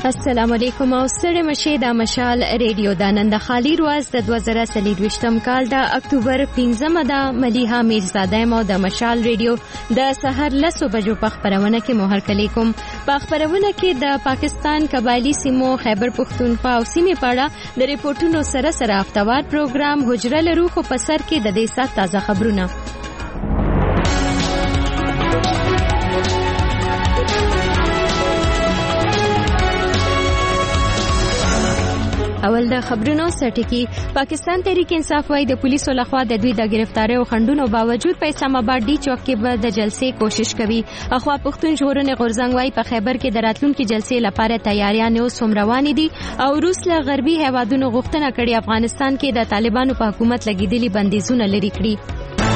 السلام علیکم او ستړي مشه د مشال ریډیو د نن د خالی ورځ د 2023م کال د اکتوبر 15مه د ملیحه میرزاده مو د مشال ریډیو د سحر 10 بجو په خبرونه کې مو هرکلی کوم. په خبرونه کې د پاکستان قبایلی سیمو خیبر پختونخوا او سیمې پاړه د ریپورتونو سره هفتوار پروګرام حجره لرو خو په سر کې د دې سات تازه خبرونه. اول د خبرونو سرټکی. پاکستان تحریک انصاف وايي د پولیسو لخوا د دوی د گرفتاری او خندونو باوجود په اسلام آباد ډي چوک کې به د جلسې کوشش کوي. اخوا پښتون ژغورنې غورځنګ وايي په خیبر کې د راتلونکي جلسې لپاره تیاریان اوس هم روانې دي او روس له غربي هیوادونو غوښتنه کړې افغانستان کې د طالبانو په حکومت لګیدلي بندیزونه لري کړي.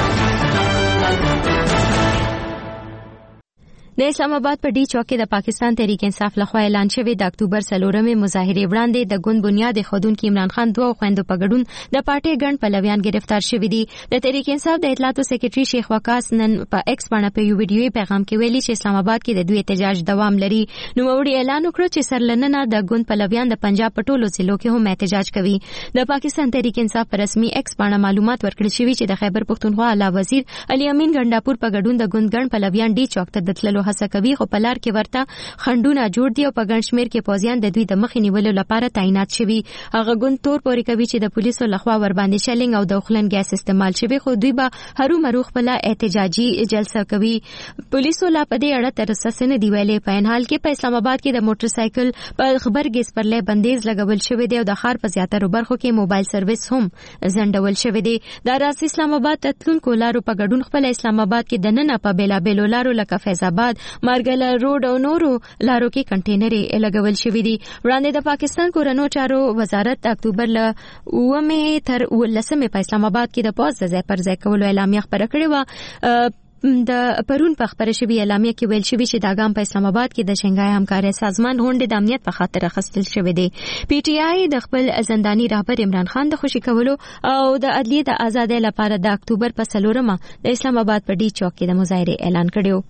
د اسلام آباد په ډي چوک کې د پاکستان تحریک انصاف لخوا اعلان شوی د اکتوبر 4مې مظاهره وړاندې د ګوند بنیاد خودونکو عمران خان دوه خويندو په ګډون د پارټي ګڼ پلویان گرفتار شوی دي. د تحریک انصاف د اطلاعاتو سکرټري شیخ وقاص نن په ایکس باندې په یو ویډیوي پیغام کې ویلي چې اسلام آباد کې د دوی احتجاج دوام لري. نو وړي اعلان وکړ چې سرلننه د ګوند پلویان د پنجاب په ټولو ضلعو کې هم احتجاج کوي. د پاکستان تحریک انصاف پر رسمي ایکس باندې معلومات ورکړل شوی چې د خیبر پختونخوا اعلی وزیر علي امین ګنداپور په ګډون د ګوند ګڼ پلویان ډي چوک ته د تللو هڅه کوي خو لار کې ورته خندونه جوړ دي او په ګڼ شمیر کې پوځیان د دوی د مخې نیولو لپاره تعینات شوي. هغه ګوند تور پورې کوي چې د پولیسو لخوا ور باندې شلینګ او د خلن ګیس استعمال شوی خو دوی به هرو مرو خپل احتجاجي جلسه کوي. پولیسو لا په دې اړه تر اوسه نه دی ویلي. په ان حال کې په اسلام آباد کې د موټر سایکل په خبرګیس پر لې بندیز لګول شوی دی او د ښار په زیاتره برخو کې موبایل سرویس هم ځنډول شوی دی. د راس اسلام آباد تتلونکو لارو په ګډون خپل اسلام آباد کې د نن په بیلابیلو لارو لکه فیض آباد مارګل روډ او نورو لارو کې کنټینرې لګول شوې دي. وړاندې د پاکستان کورنو چارو وزارت اکتوبر ل 9 تر 19 په اسلام آباد کې د پوز ځای پر ځای کولو اعلامیه خبره کړې و. د پرون په خبره شوی اعلامیه کې ویل شوی چې دا ګام په اسلام آباد کې د شنګای همکارۍ سازمان غونډې د امنیت په خاطر اخیستل شوی دی. پی ټی آی د خپل زنداني رهبر عمران خان د خوشي کولو او د عدلیې د آزادۍ لپاره د اکتوبر په 4مه د اسلام آباد په ډي چوک کې د مظاهره اعلان کړو.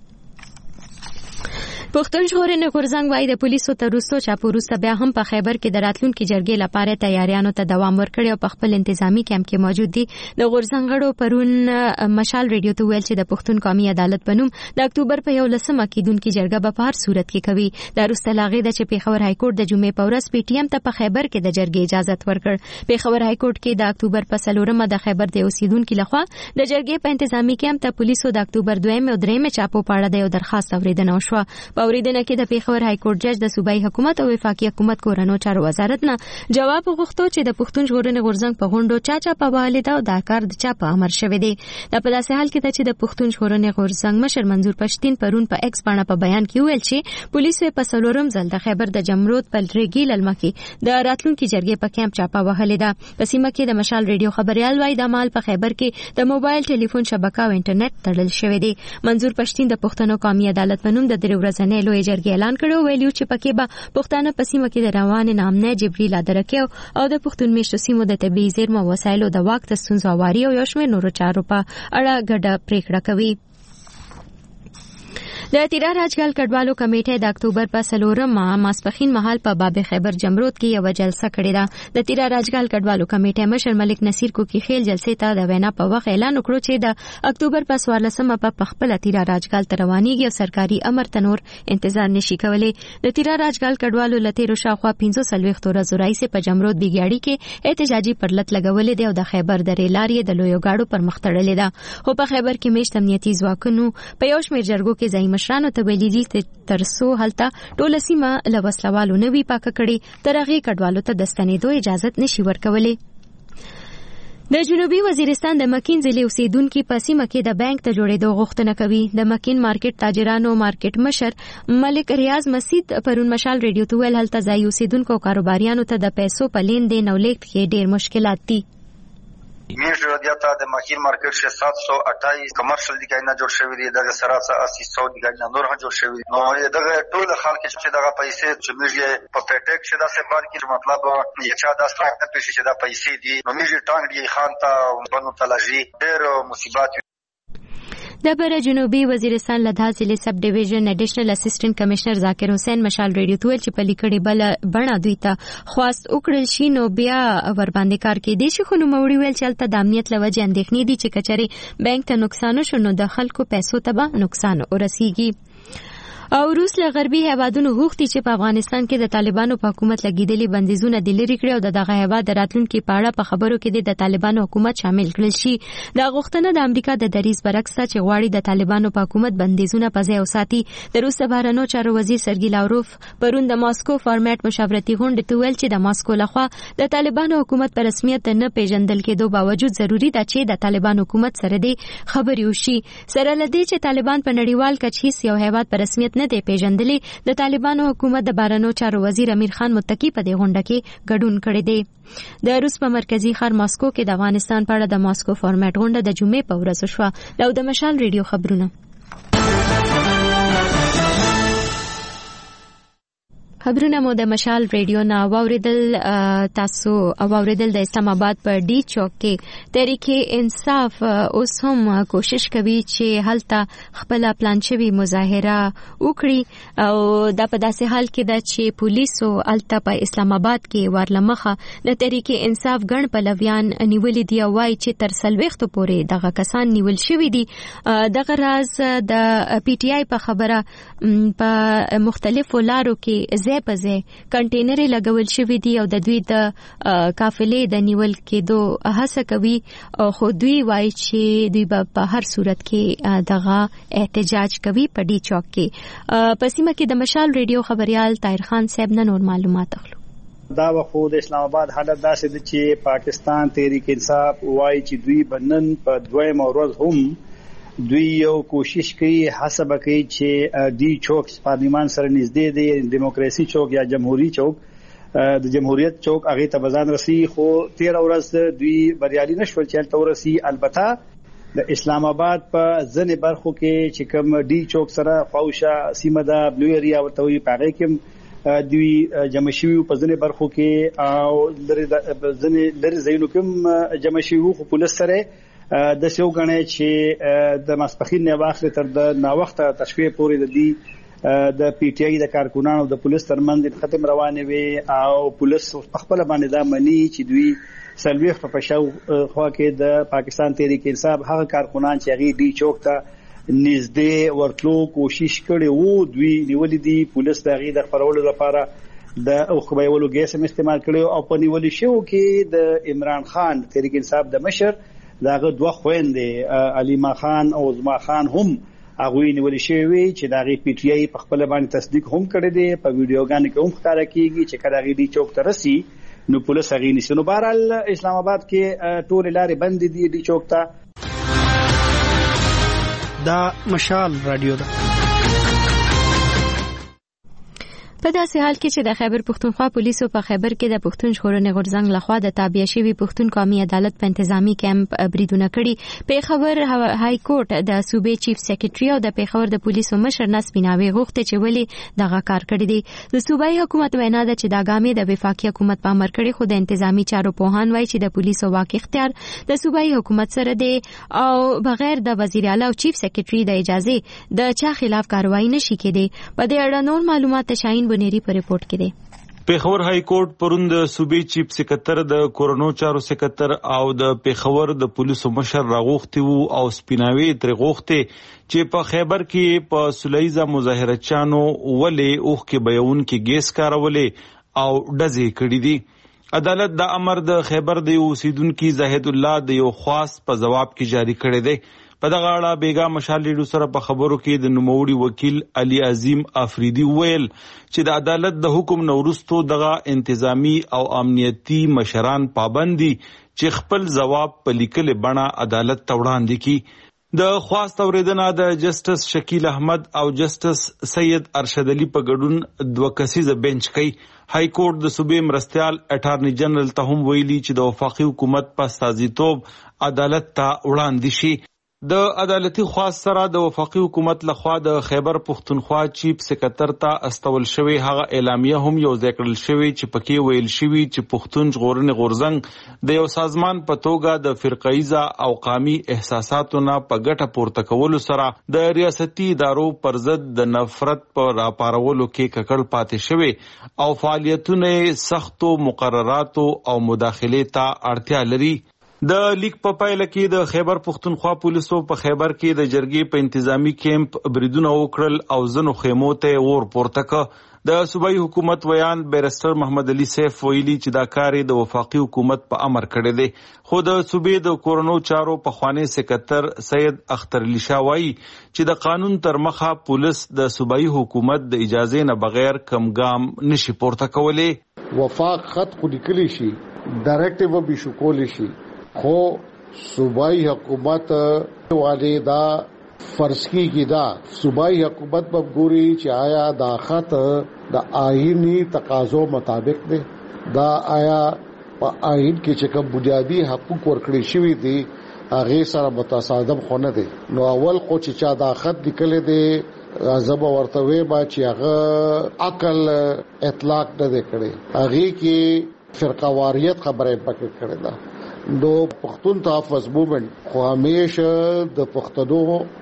پښتون ژغورنې غورځنګ وايي د پولیسو تر وروستو چاپو وروسته بیا هم په خیبر کې د راتلونکي جرګې لپاره تیاریانو ته دوام ورکړی او په خپل انتظامی کیمپ کې موجود دي. د غورځنګ غړو پرون مشال ریډیو ته ویل چې د پښتون قومي عدالت په نوم د اکتوبر په 11مه کېدونکي جرګه به په هر صورت کې کوي. د وروسته لاغې د پیښور های کورټ د جمعې په ورځ پی ټی ایم ته په خیبر کې د جرګې اجازه ورکړ. پیښور های کورټ کې د اکتوبر په 4مه د خیبر د اوسیدونکو لخوا د جرګې په انتظامی کیمپ ته پولیسو د اکتوبر 2 او 3 چاپو پاړه د درخواست اوریدنه وشوه. په اوریدنه کې د پیښور های کورټ جج د صوبایي حکومت او وفاقي حکومت کورنو چارو وزارت نه جواب غوښتو چې د پښتون ژغورنې غورځنګ په غونډو چا په والده او د کار د چا په امر شوی دی. د په داسې حال کې چې د پښتون ژغورنې غورځنګ مشر منظور پښتين پرون په ایکس باندې په بیان کې ویل چې پولیسو په 4م ځل د خیبر د جمرود په ریګي لمکي د راتلونکي جرګې په کیمپ چاپه وهلې ده. په سیمه کې د مشال ریډیو خبريال وايي د مال په خیبر کې د موبایل ټلیفون شبکه او انټرنیټ تړل شوی دی. منظور پښتين د پښتنو قومي عدالت په نوم د درې ورځې لوی جرګې اعلان کړو. ویلو چې پکې به پښتانه په سیمه کې د روان نامنه جبريل ادرکه او د پښتون میشتو سیمو د طبي زیرمو وسایلو د واک ته ستونزې اواري او یو شمېر نورو چارو په اړه ګډه پریکړه کوي. د تیرا راجګل کډوالو کمیټه د اکتوبر په 4مه ماسپخین مهال په باب خیبر جمرود کې یو جلسه کړې ده. د تیرا راجګل کډوالو کمیټه مشر ملک نصیر کوکی خیل جلسې ته د وینا په وخت اعلان وکړ چې د اکتوبر په 14مه په خپل تیرا راجګل ته روانيږي او سرکاري امر تنور انتظار نشي کولای. د تیرا راجګل کډوالو لته روشاخوا 15 ورځې راځي په جمرود بیګاړي کې احتجاجي پرلط لګولې دی او د خیبر د ریلاري د لویو گاډو پر مخ تړلې ده. خو په خیبر کې میشت امنیتي ځواکونو په یو شمېر جرګو کې ځای مشرانو ته ویلي ترسو هلته ټول سیمه لوسلوالو نوي پاک کړي ترغه کډوالو ته د ستنېدو اجازه نشي ورکولې. د جنوبي وزیرستان د مکین ضلع اوسیدونکو په سیمه کې د بانک ته جوړېدو غوښتنه کوي. د مکین مارکیټ تاجرانو مارکیټ مشر ملک ریاض مسجد پرون مشال ریډیو ته ویل هلته ځای اوسیدونکو کاروباریانو ته د پیسو په لین دین او لیږد کې ډېر مشکلات دي. میش رادیاتا د ماکین مارکیټ شه 728 کمرشل دیګاینه جوړ شوی دی دغه سره 800 دیګاینه نور هم جوړ شوی دی. نو دغه ټول خلک چې دغه پیسې چې میږي په پټیک شه د سپار کې مطلب یې چا د ستاسو پیسې چې د پیسې دی نو میږي ټانګ دی خان ته بنو تلجی ډېر مصیبات د بر جنوبي وزیرستان له داسې سب ډیویژن اډیشنل اسسټنټ کمشنر ذاکر حسین مشال ریډیو تویل چې په لیکړې بل بڼه دوی ته خواست وکړل شي نو بیا ور باندې کار کې دي چې خو نو موري ویل چې البته د امنیت لوجه اندېښنې دي چې کچري بانک ته نقصان شو نو د خلکو پیسو ته به نقصان ورسیږي. او روس له غربي هیوادونو غوښتي چې په افغانستان کې د طالبانو په حکومت لګیدلي بندیزونه د لری کړي او دغه هیواد د راتلونکي پاړه په خبرو کې د طالبانو حکومت شامل کړل شي. دا غوښتنه د امریکا د دریز برعکس چې غواړي د طالبانو په حکومت بندیزونه په ځای وساتي. د روس بهرنیو چارو وزیر سرګی لاوروف پرون د ماسکو فارمټ مشاورتي غونډه ته ویل چې د ماسکو لخوا د طالبانو حکومت په رسمیت نه پیژندل کېدو باوجود ضروری ده چې د طالبانو حکومت سره د خبري وشي سره لدی چې طالبان په نړیوال کچ هیڅ یو هیواد په رسمیت نه دی پیژندلې. د طالبانو حکومت د بهرنیو چارو وزیر امیر خان متقی په دې غونډه کې ګډون کړی دی. د روس په مرکزی ښار ماسکو کې د افغانستان په اړه د ماسکو فارمټ غونډه د جمعې په ورځ شوه. د مشال ریډیو خبرونه مو د مشال ریډیو نه واوریدل. تاسو واوریدل د اسلام آباد په ډی چوک کې تحریک انصاف اوس هم کوشش کوي چې هلته خپل پلان شوی مظاهره وکړي او دا په داسې حال کې ده چې پولیسو هلته په اسلام آباد کې ورلمخه د تحریک انصاف ګڼ پلویان نیولې دي او وايي چې تر 40 پورې دغه کسان نیول شوي دي. دغه راز د پی ټی آی په خبره په مختلفو لارو کې په ځای کنټینر لګول شوی دی او د دوی د قافلې د نیول کېدو هڅه کوي خو دوی وایي چې دوی په هر صورت کې دغه احتجاج کوي په ډی چوک کې. په سیمه کې د مشال ریډیو خبريال طاهر خان صاحب نور معلومات اخلو. دا وخت د اسلام آباد حالت داسې ده چې پاکستان تحریک انصاف وایي چې دوی بنن په دویم ورځ هم دوی یو کوشش کوي حسب کوي چې ډی چوک پارلیمان سره نږدې دی دیموکراسي چوک یا جمهوریت چوک د جمهوریت چوک هغه ته بزان رسی خو 13 ورځ دوی بریالي نشول چې تل ورسی. البته د اسلام آباد په ځنې برخو کې چې کوم ډی چوک سره خواوشه سیمه ده بلو ایریا ورته وي پاره کې دوی جمع شوي په ځنې برخو کې او لري زینو کوم جمع شوي خو پولیس سره د شو غنې چې د ماسپخین نه واخله تر د ناوخته تشویق پورې د دې د پی ټی آی د کارکونانو د پولیس ترمنځ ختم روانه وي او پولیس په خپل باندې دا مني چې دوی سلويخ په پښاو خوا کې د پاکستان تحریک انصاف هغه کارکونان چې هغه ډی چوک ته نږدې ورتلو کوشش کړي وو دوی نیولې دي. پولیس د هغه د خبرولو لپاره د اوخبایولو ګیس استعمال کړي او په نیولې شو کې د عمران خان تحریک انصاف د مشر داغه دوه خويندې علیما خان او زما خان هم هغه نیول شوی چې داغه پی ټی آی په خپل باندې تصدیق هم کړی دی. په ویډیوګان کې هم ښکارا کیږي چې کله غي دی چوک ته رسی نو پولیس هغه نیسي. نو بهرحال اسلام آباد کې ټول لارې بند دي دی چوک ته. دا مشال رادیو ده. په داسې حال کې چې د خیبر پښتونخوا پولیسو په خیبر کې د پښتون ژغورنې غورځنګ لخوا د تابع شوی پښتون قومي عدالت په انتظامی کیمپ بریدونه کړي. پیښور های کورټ د صوبې چیف سیکریټری او د پیښور د پولیسو مشر نسبیناوي غوښتي چې ولی دغه کار کړی دی. د صوبایي حکومت وینا ده چې دا ګامې د وفاقي حکومت په امر کړي خو د انتظامی چارو پوهان وایي چې د پولیسو واک اختیار د صوبایي حکومت سره دی او بغیر د وزیر اعلی او چیف سیکریټری د اجازه د چا خلاف کاروایی نشي کېدی. په دې اړه نور معلومات شاهین بنيري په ریپورت کې دي. پیښور های کورټ پرون د صوبې چیف سکرټر د کورونو چارو سکرټر او د پیښور د پولیسو مشر راغوښتي وو او سپیناوي تر غوښتي چې په خیبر کې په سلیزه مظاهره چانو ولې اوخ کې بیون کې ګیس کارولې او ډزې کړې دي. عدالت د امر د خیبر د اوسیدونکو زاهد الله د یو خاص په جواب کې جاری کړی دی. په دغه اړه بیګا مشال ریډیو سره په خبرو کې د نوموړي وکیل علي عظیم افریدي ویل چې د عدالت د حکم نورستو دغه انتظامی او امنیتی مشران پابندي چې خپل جواب په لیکل بڼه عدالت ته وړاندې کړي. د خواست اوریدنه د جسټس شکیل احمد او جسټس سید ارشد علي په ګډون دوه کسیزه بنچ کوي. های کورټ د صوبې مرستيال اټارنی جنرال ته هم ویلي چې د وفاقي حکومت په استازیتوب عدالت ته وړاندې شي. د عدالتي خواص سره د وفاقي حکومت لخوا د خیبر پختونخوا چیف سکرټر ته استول شوی هغه اعلامیه هم یو ځای کړل شوی چې پکې ویل شوی چې پښتون ژغورنې غورځنګ د یو سازمان په توګه د فرقایزه او قومي احساساتو نه په ګټه پورته کولو سره د ریاستي ادارو پر ضد د نفرت په راپارولو کې ککړ پاتې شوی او فعالیتونه سختو مقرراتو او مداخله ته اړتیا لري. د لیک په پایله کې د خیبر پختونخوا پولیسو په خیبر کې د جرګې په انتظامی کیمپ بریدونه وکړل او ځنو خیمو ته اور پورته کړ. د صوبایي حکومت ویان بیرسټر محمد علي سیف ویلي چې دا کار د وفاقي حکومت په امر کړی دی، خو د صوبې د کورونو چارو پخوانی سکرټر سید اختر علي شاه وایي چې د قانون تر مخه پولیس د صوبایي حکومت د اجازه نه بغیر کم ګام نشي پورته کولی. وفاق خط خو لیکلی شي، ډایرکټیو به شو کولی شي، خو صوبائی حکومت والے دا فرض کی دا صوبائی حکومت په ګوري چې آیا دا خط د آئینی تقاضو مطابق دی، دا آیا په آئین کې چې کوم بنیادی حقوق ورکړي شوی دي هغه سره متصادم خو نه دی. نو اول خو چې چا دا خط لیکل دی زب ورته وی با چې هغه عقل اطلاق نه دی کړی، هغه کې فرقواریت خبره پکې کړی ده. دو پختون تحفظ موومنٹ خو همیشه د پښتنو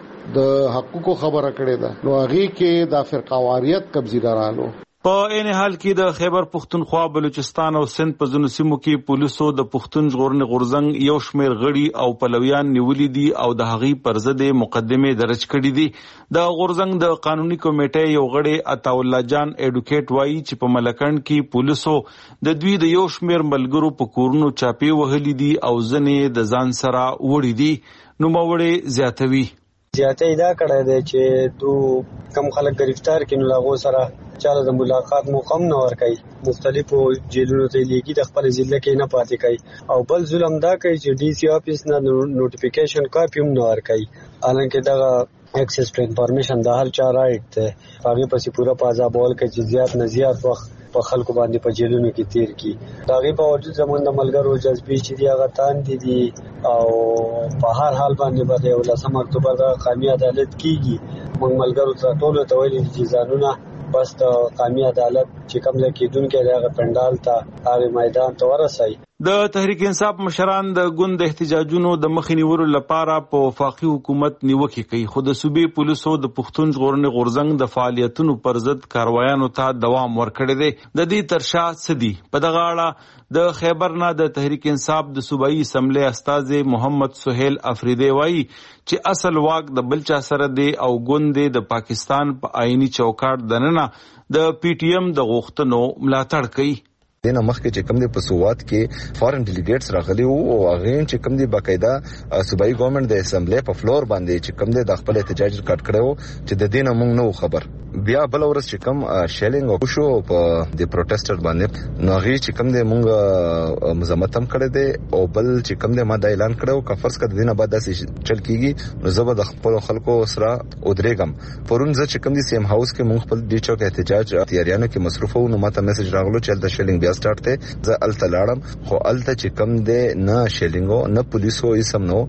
د حقوقو خبره کړې ده، نو هغه کې د فرقواریت قبضیدارانو په عین حال کې د خیبر پختونخوا، بلوچستان او سند په ځینو سیمو کې پولیسو د پښتون ژغورنې غورځنګ یو شمېر غړي او پلویان نیولي دي او د هغې پر ضد مقدمې درج کړي دي. د غورځنګ د قانوني کمیټې یو غړی عطاالله جان ایډوکیټ وایي چې په ملکنډ کې پولیسو د دوی د یو شمېر ملګرو په کورونو چاپې وهلي دي او ځینې د ځان سره وړي دي. نوموړی زیاتوي زیاتې دا کړی دی چې دو کم خلک گرفتار کړي نو له هغو سره چاله د ملاقات موقع هم نه ورکوي، مختلفو جیلونو ته لیږي، د خپل ضلع کې نه پاتې کوي، او بل ظلم دا کوي چې ډي سي آفیس نه نوټیفیکیشن کاپي هم نه ورکوي، حالانکه دغه ایکسس ټو انفارمیشن د هر چا رائټ دی. هغې پسې پوره په عذابول کوي چې زیات نه زیات وخت په خلکو باندې په جیلونو کې تیر کی. د هغې په باوجود زموږ د ملګرو جذبې چې دي هغه تاندې دي او په هر حال باندې به د 11 اکتوبر د قومي عدالت کیږي. موږ ملګرو ته ټولو ته ویلي چې ځانونه بس د قومي عدالت چې کوم ځای کېدونکی دی هغه پنډال ته هغې میدان ته ورسوي. د تحریک انصاف مشران د ګوند د احتجاجونو د مخې نیولو لپاره په وفاقي حکومت نیوکې کوي، خو د صوبې پولیسو د پښتون ژغورنې غورځنګ د فعالیتونو پر ضد کاروایانو ته دوام ورکړی دی. د دې تر شا څه دي؟ په دغه اړه د خیبر نه د تحریک انصاف د صوبایي اسمبلی استازی محمد سهیل افریدی وایي چې اصل واک د بل چا سره دی او ګوند د پاکستان په آئینی چوکاټ دننه د پی ټی ایم د غوښتنو ملاتړ کوي. دینه مخکې چې کوم دی په سوات کې فارن ډیلیګیټس راغلي وو او هغه چې کوم دی باقاعده صوبایي ګورنمنت د اسمبلی په فلور باندې چې کوم دی د خپل احتجاج ریکارډ کړو چې د دینه موږ نو خبر. بیا بل ورځ چې کوم شیلینګ او شو په د پروټیسټر باندې نو هغه چې کوم دی موږ مزاحمت هم کړی دی او بل چې کوم دی ما د اعلان کړو که فرض کړه دینه بعد داسې چل کیږي نو زه به د خپل خلکو سره ودرېږم. پرون زه چې کوم دی سیم هاوس کې موږ خپل ډي چوک احتجاج تیاریانو کې مصروف وو نو ماته میسج راغلو چې د شیلینګ بیا سٹارټ ته زه الته لاړم، خو الته چې کم دی نه شیلینګو نه پولیسو اسم نو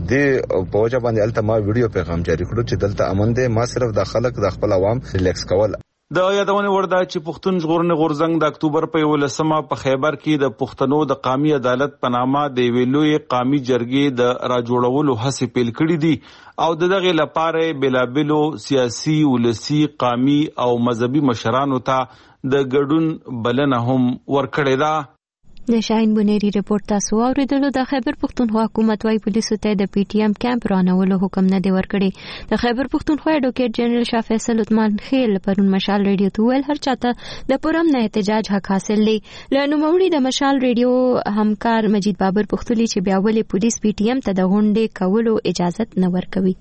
دې په وجه باندې الته ما ویډیو پیغام جاری کړو چې دلته امن دی، ما صرف د خلک د خپل عوام ریلیکس کول. د یادونه ورده چې پښتون ژغورنې غورځنګ د اکتوبر په 11مه په خیبر کې د پښتنو د قومي عدالت په نامه د یوې لویې قومي جرګې د راجوړولو هڅې پیل کړي دي او د دغې لپاره بېلابېلو سیاسي، ولسي، قومي او مذهبي مشرانو ته د ګډون بلنه هم ورکړې ده. د شاهین بنيري رپورت تاسو اوریدلو. د خیبر پختونخوا حکومت وايي پولیسو ته د پی ټی ایم کیمپ رانولو حکم نه دی ورکړی. د خیبر پختونخوا ایډوکیټ جنرال شاه فیصل عثمان خیل پرون مشال ریډیو ته ویل هر چاته د پرم نه احتجاج حق حاصل دی. له نوموړي د مشال ریډیو همکار مجید بابر پختولی چې بیا ولې پولیس پی ټی ایم ته د غونډې کولو اجازه نه ورکوي.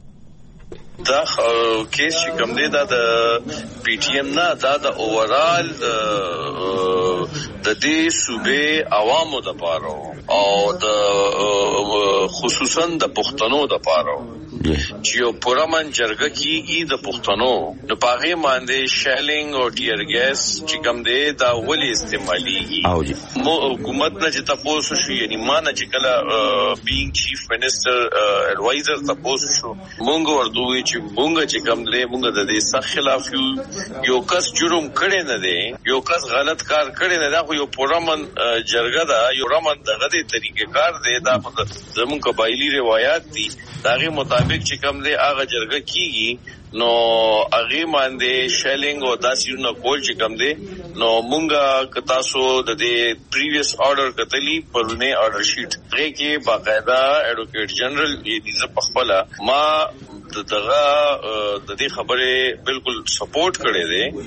دا کیس چې کوم دی دا د پی ټی ایم نه، دا د اوورال د دې صوبې عوامو د پاره او د خصوصا د پښتنو د پاره چې یو پرمن جرګه کیږي د پښتنو نو پاغه باندې شیلینګ او ټیر ګیس چې کوم دی دا ولې استعمالي مو حکومت نه چې تاسو شو یعنی ما نه چې کله بینګ چیف منسٹر ایڈوایزر تاسو شو مونږ ورته چې مونږ چې کوم دی مونږ د دې سخت خلاف یو کس جرم کړي نه دی یو کس غلط کار کړي نه دا خو یو پرمن جرګه دا یو رمن دغه دې طریقې کار دی دا زمون قبایلی روایت دي داغه مطابق چې کوم دی هغه جرګه کیږي نو هغه باندې شیلینګ او داسې نه کول چې کوم دی نو مونږه تاسو د دې پریویس آرډر کتلی پرونه آرډر شیټ هغه کې باقاعده ایڈوکیټ جنرال دې په خپل ما دغه د دې خبره بالکل سپورټ کړي دي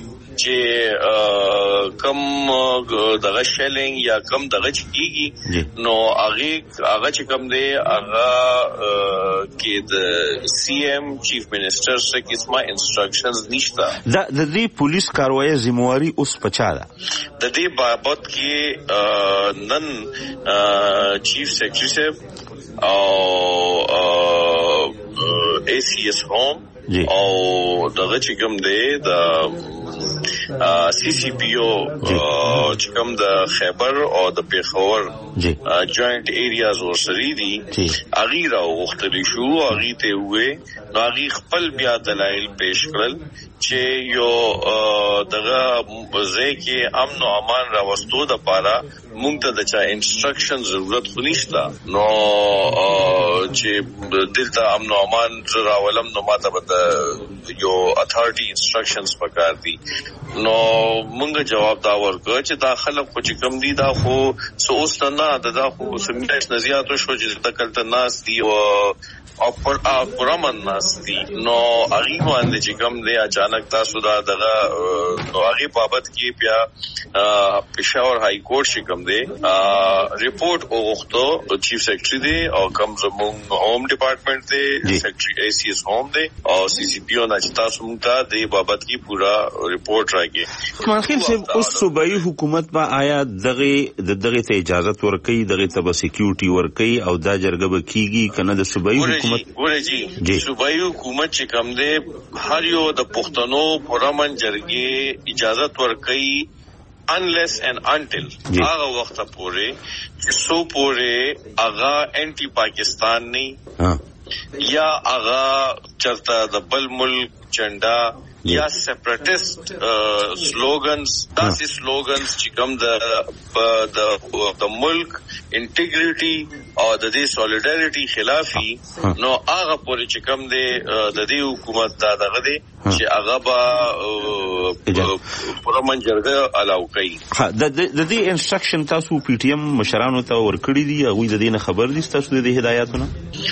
چې کم دغه شیلینګ یا کم دغه چکیږي نو هغه چې کم دی هغه کې د سی ایم چیف منسٹر سره کیسما انسټرکشنز نشته د دې پولیس کاروایی ذمہواری اوس پچا ده د دې بابت کې نن چیف سیکرٹری صاحب او ACS ہوم او دغه چې کوم دی د CCPO چې کوم د خیبر او د پیښور جوائنٹ ایریاز ورسري دي اغي راوختلی شو اغي ته وې نو اغي خپل بیا دلایل پیش کړل چې یو دغه ځکه امن او امان راوستو د پاره مونږ ته د چا انسټرکشن ضرورت خو نشته نو چې دلته امن او امان راولم نو ماته به یو اتھارټي انسټرکشنز پکار دي نو مونږ جواب دا ورکړ چې دا خلک خو چې کم دي دا خو سوست نه دا خو سمټس نزياتو شو چې تکلته ناس دي او پرمن ناس دي نو هغه باندې چې کم دی اچانک تاسو دا دغه نو هغه بابت کې بیا پېښور های کورټ چې کم دی ریپورت وغوښتو چیف سیکرټری دی او کم زموږ هوم ډپارټمنټ دی سیکرټری ACS هوم دی او CCPO نه چې تاسو موږ ته د بابت کې پورا ریپورت راکې ماخیل صاحب اوس صوبایي حکومت با آیا دغه ته اجازه ورکړي دغه ته سکیورټي ورکړي او دا جرګه به کیږي کنه د صوبایي ګورې صوبایي حکومت چې کوم دی هر یو د پښتنو پرمن جرګې اجازه ورکړي unless and until هغه وخت پورې چې سو پورې هغه انټي پاکستان نه یا هغه چرته د بل ملک چنډا یا سیپریټیسٹ سلوګنز داسې سلوګنز چې کوم د ملک انټیګریټي او د دې سولیډریټي خلافي نو هغه پورې چې کوم دی د دې حکومت دا دغه دی چې هغه به پرمن جرګه الاو کوي د دې انسټرکشن تاسو پی ټی ایم مشرانو ته ورکړی دي هغه د دې نه خبر دي تاسو د هدایتونو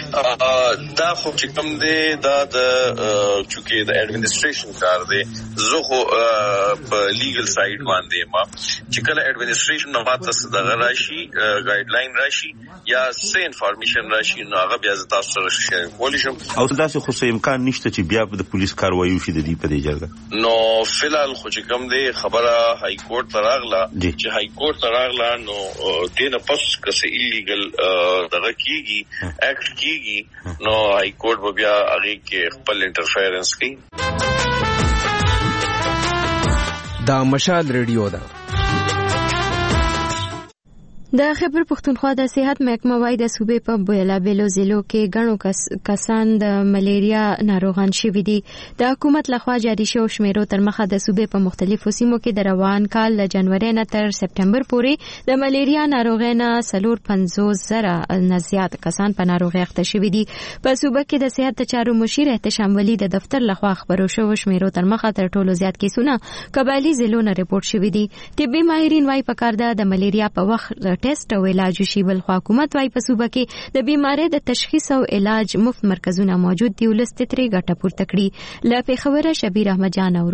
دا خو چې کوم دی دا د چونکه د ایڈمنسټریشن کار دی زه خو په لیګل سایډ باندې ما چې کله ایڈمنسټریشن نه ماته دغه راشي ګایډ لاین راشي یا څه انفارمیشن راشي نو هغه بیا تاسو سره شیر کولی شم او تاسو خو امکان نشته چې بیا د پولیس کاروایی وشي د دې په دې جرګه نو فلحال خو چې کوم دی خبره های کورټ ته راغله چې های کورټ ته راغله نو دینه پس کسه ایلیګل دغه کیږي اکټ کیږي نو های کورټ بیا هغه کې خپل انټرفیرنس کوي دا مشال ریډیو ده د خیبر پختونخوا د صحت محکمه وايي د صوبې په بیلابیلو ضلعو کې غنو کسان د ملیریا ناروغان شوي دي د حکومت لخوا جاري شوی شمیرو تر مخه د صوبې په مختلفو سیمو کې د روان کال له جنوري نه تر سپټمبر پورې د ملیریا ناروغۍ نه 450,000 نه زیات کسان په ناروغۍ اخته شوي دي په صوبه کې د صحت چارو مشیر احتشام ولی د دفتر لخوا خبرو شوی شمیرو تر مخه تر ټولو زیات کیسونه قبایلی ضلعو نه ریپورت شوي دي طبي ماهرین وايي پکار ده د ملیریا په وخت ټیسټ او علاج شي بل خو حکومت وايي په صوبه کې د بیماری د تشخیص او علاج مفت مرکزونه موجود دي ولست ترې ګټه پورته کړي لا پیښوره شبیر احمد جان اورو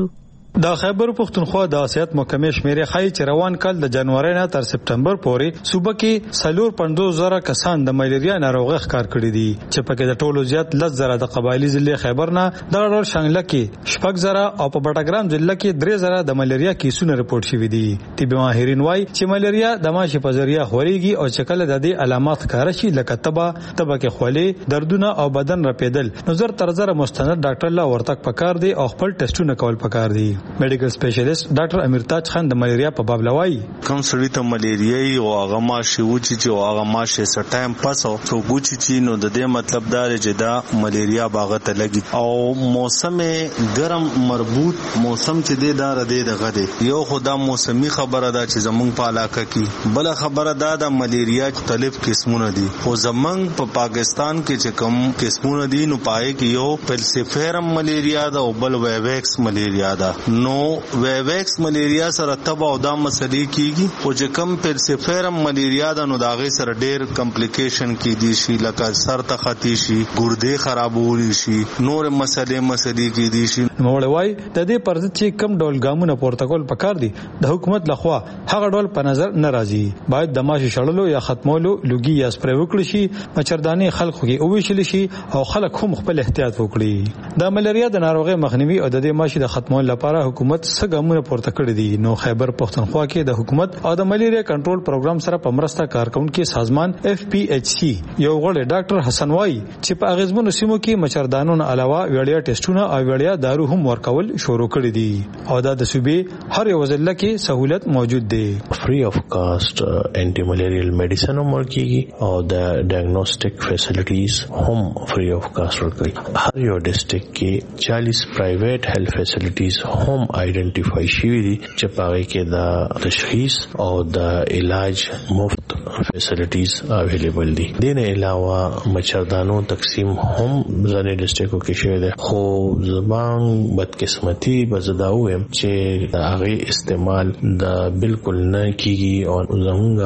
د خیبر پختونخوا د سیاحت محکمې شمیرې ښایي چې روان کال د جنوري نه تر سپتمبر پورې صوبه کې 450,000 کسان د ملیریا ناروغي ښکار کړي دي چې پکې د ټولو زیات 10,000 د قبایلی ضلع خیبر نه د ډول شانګله کې 6,000 او په بټګرام ضلع کې 3,000 د ملیریا کیسونه رپورټ شوي دي. طبي ماهرین وایي چې ملیریا د ماشي په ذریعہ خوريږي او چې کله د دې علامات ښکار شي لکه تبه کې خولې دردونه او بدن رپیدل نو زر تر زر مستند ډاکټر لا ورتک پکار دی او خپل ټیسټونه کول پکار دي. میډیکل سپیشلیست ډاکټر امیرتاج خان د ملیریا په باب لوي کوم سړی ته ملیریا او هغه ماشي وچی چې هغه ماشي سټایم پاسو تو ګوچی چې نو د دې مطلب دا چې دا ملیریا باغ ته لګي او موسم ګرم مربوط موسم چې دی دا ردی دغه دی. یو خدا موسمي خبره ده چې زمونږ په علاقه کې بل خبره ده د ملیریا مختلف قسمونه دي خو زمونږ په پاکستان کې چې کوم قسمونه دي نو پای کې یو پلسیفیرم ملیریا ده او بل ویویکس ملیریا ده. نو ویویکس ملیریا سره تبه او دا مسلې کیږي او چې کم پلسیفیرم ملیریا ده نو دا غي سره ډېر کمپلیکیشن کې دي شي لکه سر ته ختی شي ګردې خرابول شي نور مسلې کې دي شي. نو وای د دې پر ضد چې کم ډول ګامونه پورتکول پکار دي د حکومت لخوا هغه ډول په نظر ناراضي باید د ماشي شړلو یا ختمولو لوګي یا سپری وکړي شي مچردانې خلکو کې او ویشل شي او خلک هم خپل احتیاط وکړي. د ملیریا د ناروغي مخنیوي او د دې ماشي د ختمولو لپاره حکومت څه ګامونه پورته کړی دي. نو خیبر پختونخوا کې د حکومت او د ملیریا کنټرول پروګرام سره په مرسته کارکونکو سازمان FPHC یو غړی ډاکټر حسن وای چې په اغیزمنو سیمو کې مچردانونو علاوه وړیا ټیسټونه او وړیا دارو هم ورکول شروع کړی دي او دا د صوبې هر یو ضلع کې سہولت موجود دی. فری اف کاسٹ انټي ملیریل میډیسن هم ورکیږي او د ډایګنوستیک فیسیلیټیز هم فری اف کاسٹ ورکړي. هر یو ډیسټریکټ کې 40 پرایویټ هیلث فیسیلیټیز هم آئیډنټیفای شوي دي چې پاره کې د تشخیص او د علاج مفت فیسیلیټیز اویلیبل دي. دین علاوه مچردانو تقسیم هم ځنې ډیسټریکټو کې شوی دی خو زبان بدقسمتي بزداوم چې د هغه استعمال د بالکل نه کیږي او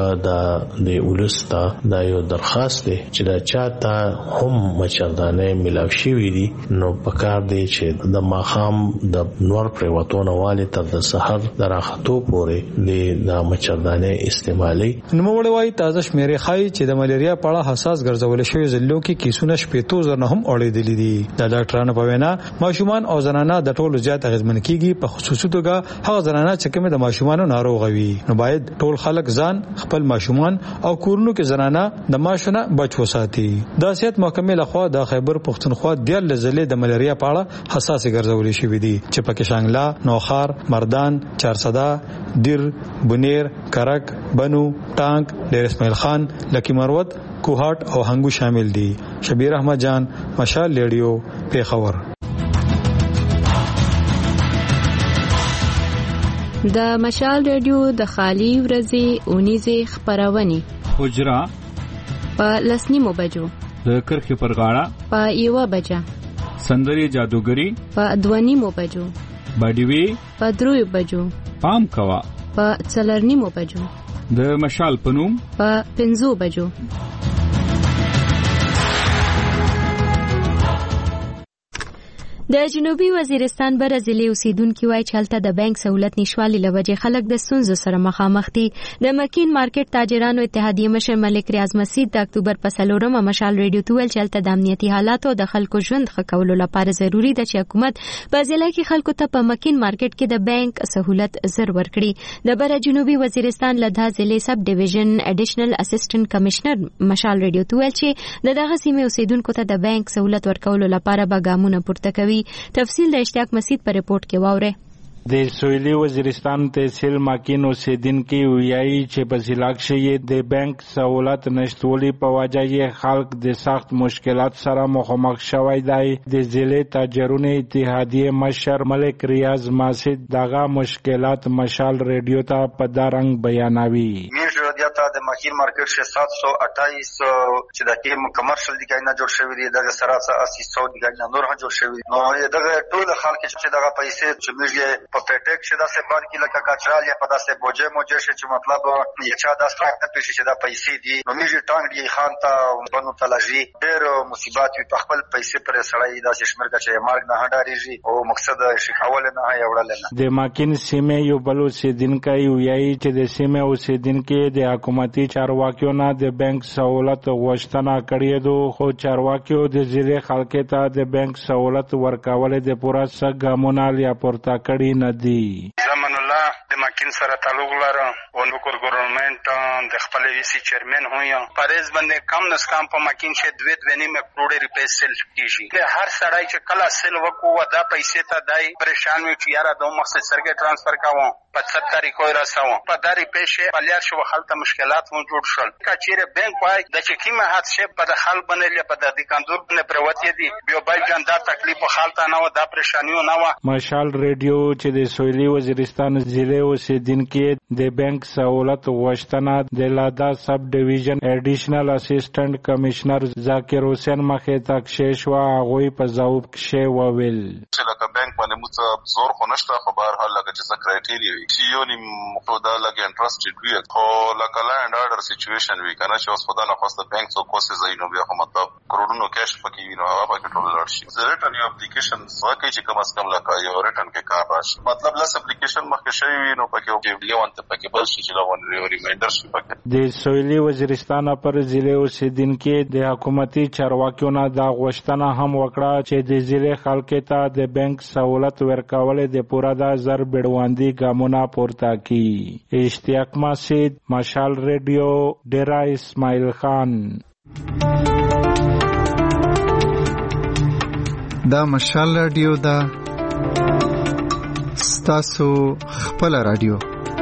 زمونږ د ولستا دا یو درخواست دی چې دا چاته هم مچردانه ملاو شوی دي نو پکار دی چې د ماخام د نور پریوتونه والي تر د سحر دراختو پورې د مچردانه استعمالي. نو وړوي تازه شمیرې خای چې د ملیریا په اړه حساس ګرځول شوی ضلعو کې کیسونه 15,000 نه هم اړېدلې دي. د ډاکټرانو په وینا ماشومان او زنانه د ټولو زیات اغیزمن کیږي په خصوصي توګه هغه زنانه چې کومه د ماشومانو ناروغ وي نو باید ټول خلک ځان خپل ماشومان او کورونو کې زنانه د ماشونه بچ وساتي. د سیاحت محکمې لخوا د خیبر پختونخوا د ضلع د ملیریا په اړه حساس ګرځول شوی دي چې پکې شانګلا نوخار مردان چارسدا دیر بنیر کرک بنو ټانک ډیر اسماعیل خان لکی مروت کوهاټ او هنګو شامل دي. شبیر احمد جان مشال ریډیو پیښور. د مشال ریډیو د خالی ورځې اونیزه خبرونه حجرا په لسنیمو بجو د کرخې پر غاړه په 1 بجه سندري جادوګری په 2 بجو باډیوي په 3 بجو پام کوا په 4 بجو د مشال پنوم په 5 بجو. د جنوبي وزیرستان بر ضلع اوسیدونکو وایي چې هلته د بانک سہولت نشوالي لوجه خلک د ستونزو سره مخامخ دي. د مکین مارکیټ تاجرانو اتحادیه مشر ملک ریاض مسعود د اکتوبر په 4 مشال ریډیو ته ویل چې هلته د امنیتي حالات او د خلکو ژوند ښه کولو لپاره ضروری ده چې حکومت په ضلع کې خلکو ته په مکین مارکیټ کې د بانک سہولت زر ورکړي. د بر جنوبي وزیرستان لدا ضلع سب ډیویژن اډیشنل اسسټنټ کمشنر مشال ریډیو ته ویل چې دغه سیمه اوسیدونکو ته د بانک سہولت ورکولو لپاره به ګامونه پورته کوي. تفصیل د اشتیاق مسعود پر رپورت کې واوره. د سویلي وزیرستان تحصیل ماکین اوسیدونکو ویایي چې په ضلع کې د بانک سہولت نشټولي په وجه یې خلک د سخت مشکلات سره مخامخ شوی دی. د ضلع تاجرونو اتحادیه مشر ملک ریاض مسعود دغه مشکلات مشال ریډیو ته په دارنګ بیانوي. موږ تا د ماهیر مارکیټ شه 728 چې د کیم کمرشل دیګای نه جوړ شوی دی د سراڅه 800 دیګای نه نور هم جوړ شوی نو دغه ټول خلک چې دغه پیسې چې موږ په پټیک شه د سبان کې لکه کچرال یا په داسې بوجه موجه چې مطلب یې چا د سترګ پېښې چې د پیسې دي نو موږ ټانګ دی خان ته بنو تلجی ډېر مصیبات په خپل پیسې پر سړی د شمرګه چې مارګ نه هډاریږي او مقصد شکاول نه یوړل نه د ماکین سیمه یو بل اوسیدونکو ویایي چې د سیمه اوسیدونکو د حکومتي چارواکیو نه د بانک سہولت غوښتنه کړې ده خو چارواکیو د ضلع خلکو ته د بانک سہولت ورکول د پوره سګامونه لیا پورته کړی نه دي. زمان الله د ماکین سره تعلق لرم او نوکر ګورنمنت د خپل ویسي چیرمن هویم پاریز باندې کم نس کم په ماکین شه 2.5 کروڑ روپے سیل کیږي هر سړی چې کله سیل وکړو دا پیسې ته دای پریشان وي چې یاره دوه مقصد سرګه ټرانسفر کاوه په 70 طریقو راځو په داري پېښه پلیار شو خلک مشکلات مو جوړ شول کچېره بانک وای د چې کیمه حادثه په دخل بنلې په د کاندور نه پروت دي بیا بای جان دا تکلیف خالته نه و دا پریشانیو نه و. مشال ریډیو چې د سویلي وزیرستان ضلع اوسیدونکو د بانک سہولت غوښتنه د لادا سب ډیویژن ایډیشنل اسسټنټ کمشنر ذاکر حسین مخې تک شیشوا غوي په ځواب کې وویل چې لکه بانک باندې موږ زور خو نشته خو بهر حال لکه چې کرایټیریا وي یو نیم خو دا لکه انټرستډ وي خو لکه لاند اورډر سچويشن وي کنه چې اوس خدای نه خواسته بانک څو کوسه زینو بیا خو مطلب کروڑونو کیش پکې وي نو هغه پکې ټول لړ شي زه ریټن یو اپلیکیشن سوکې چې کم از کم لکه یو ریټن کې کار راشي مطلب لاس اپلیکیشن مخکې شوی وي نو پکې یو انت پکې بل شي چې دا ونه ریمایندر شي پکې د سویلي وزیرستان پر ضلع اوسیدونکو د حکومتي چارواکیو نه دا غوښتنه هم وکړه چې د ضلع خلکو ته د بانک سہولت ورکول د پوره د زر بډواندي ګامونه پورته کی. اشتیاق مسجد مشال ریډیو ډیرا اسماعیل خان. دا مشال ریډیو دا ستاسو خپل ریډیو.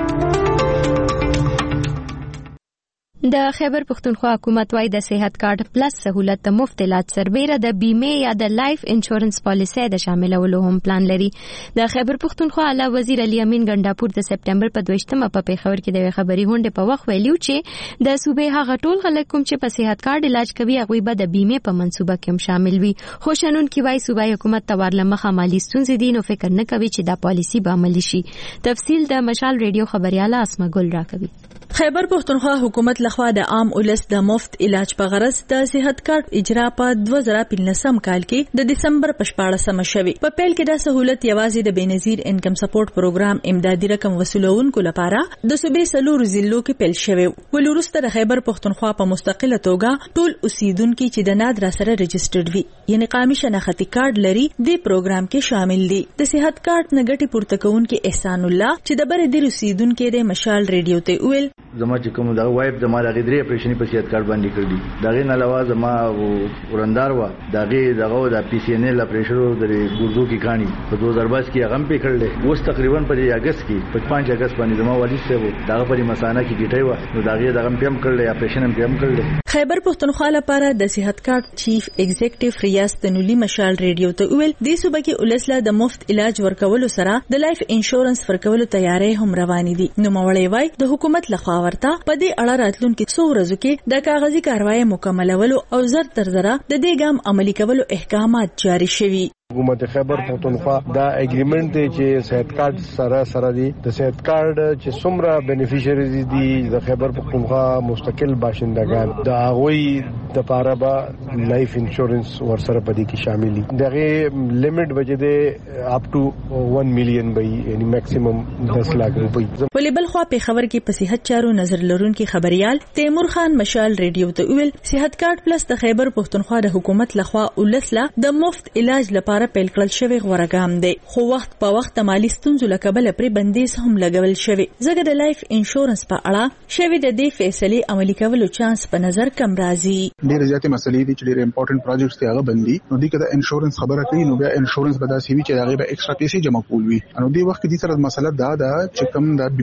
د خیبر پختونخوا حکومت وايي د صحت کارت پلس سہولت د مفت علاج سربېره د بیمه یا د لایف انشورنس پالیسۍ د شاملولو هم پلان لري. د خیبر پختونخوا اعلی وزیر علي امین ګنداپور د سپټمبر په 22مه په پیښور کې د خبري هونډې په وخت ویلو چې د صوبې هغه ټول خلک کوم چې په صحت کارت علاج کوي هغه به د بیمه په منصوبه کې هم شامل وي. خو شنن کې وايي صوبای حکومت توارله مخه مالی ستونزې دي نو فکر نه کوي چې دا پالیسي به عملي شي. تفصیل د مشال ریډیو خبرياله اسما ګل راکوي. خیبر پختونخوا حکومت لخوا د عام ولس د مفت علاج په غرض د صحت کارت اجرا په 2015 کال کې د دسمبر په 14مه شوی. په پیل کې دا سہولت یوازې د بنظیر انکم سپورټ پروګرام امدادي رقم وصولونکو لپاره د صوبې سلور ضلعو کې پیل شوی. ولورسته د خیبر پختونخوا په مستقله توګه ټول اوسیدونکو چې د نادر سره رجسټرډ وي یعنی قومي شناختی کارت لري د پروګرام کې شامل دي. د صحت کارت نګټي پورته کوونکو احسان الله چې د بر د اوسیدونکو د مشال ریډیو ته ویل زما چې کوم دا وایب زما د غدري اپریشن په صحت کارت باندې کړی دا غي نه علاوه زما ورندار و دا غي دغه د پی سی ان ال اپریشن د ګردو کې کہانی په 2022 کې هغه په کړل اوس تقریبا په اگست کې 5 اگست باندې زما والد صاحب دغه په مسانه کې گیټي و نو دا غي دغه پم کړل اپریشن پم کړل. خیبر پختونخوا لپاره د صحت کارت چیف ایگزیکټیو ریاض تنولی مشال ریډیو ته ویل د صوبې کې ولسله د مفت علاج ورکولو سره د لایف انشورنس ورکولو تیاری هم روان دي. نو مولوی وای د حکومت لخوا ورته په دې اړه راتلونکو څو ورځو کې د کاغذي کاروایی مکملولو او زر تر زره د دې ګام عملي کولو احکامات جاری شوي. حکومت خیبر پختونخوا دا اګریمنت دی چې صحت کارت سره دی د صحت کارت چې څومره بینیفیشریز دي د خیبر پختونخوا مستقل باشندگان د هغوی د لپاره به لایف انشورنس ورسره پدې کې شامل دي. دغه لیمټ وجده اپ ټو 1 میلیون به یعنی میکسیمم 10 لک روپۍ. ولې بل خو په خبر کې په صحت چارو نظر لرونکي خبريال تیمور خان مشال ریډیو ته ویل صحت کارت پلس د خیبر پختونخوا د حکومت لخوا ولسله د مفت علاج لپاره پیل کړل شوی غوړګام دی خو وخت په وخت مالی ستونزو لکبل پرې بندیز هم لګول شوی. زګر د لایف انشورنس په اړه شوی د دې فیصله عملي کولو چانس په نظر کم راځي. ډېر زیاتې مسلې دي چې ډېر امپورټنت پروجیکټس ته هغه بندي نو دي کده انشورنس خبره کوي نو بیا انشورنس به داسې وي چې هغه به ایکسترا پیسې جمع کول وي. نو دې وخت کې د سره مسله دا ده چې کوم د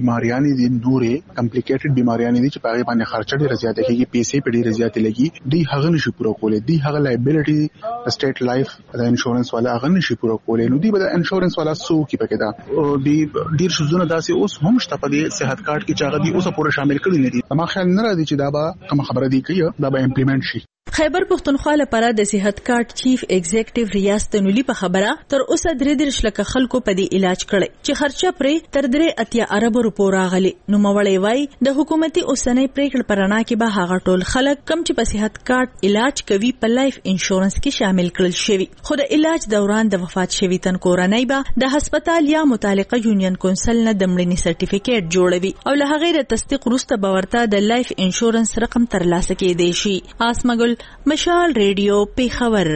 بیماریاں دي نورې کمپلیکیټډ بیماریاں دي چې په هغه باندې خرچه ډېره زیاته کیږي پیسې په ډېره زیاتې لګي دی هغه نشي پوره کولای دی هغه لایبیلیټي سټیټ لایف د انشورنس والا هغه نشي پوره کولای نو دی به د انشورنس والا سو کې پکې دا او دی ډیر شزونه داسې اوس هم شته په دې صحت کارت کې چې هغه دی اوس پوره شامل کړي نه دي ما خیال نه راځي چې دا به کوم خبره دی کوي دا به امپلیمنٹ شي خیبر پښتونخوا لپاره د صحت کارت چیف ایگزیکټیو ریاض تنولی په خبره تر اوسه 3 لک خلکو په دې علاج کړي چې خرچه پرې تر 3 ارب روپو راغلي نو مولوي وای د حکومتي اوسنۍ پریکړه پرانا کې به هغه ټول خلک کم چې په صحت کارت علاج کوي په لایف انشورنس کې شامل کړل شوی خو د علاج دوران د وفات شوی تن کورنۍ به د هسپتال یا متعلقه یونین کونسل نه د مړینې سرټیفیکیټ جوړوي او له هغه د تصدیق وروسته به ورته د لایف انشورنس رقم ترلاسه کېدی شي اسمګل مشال ریډیو پیښور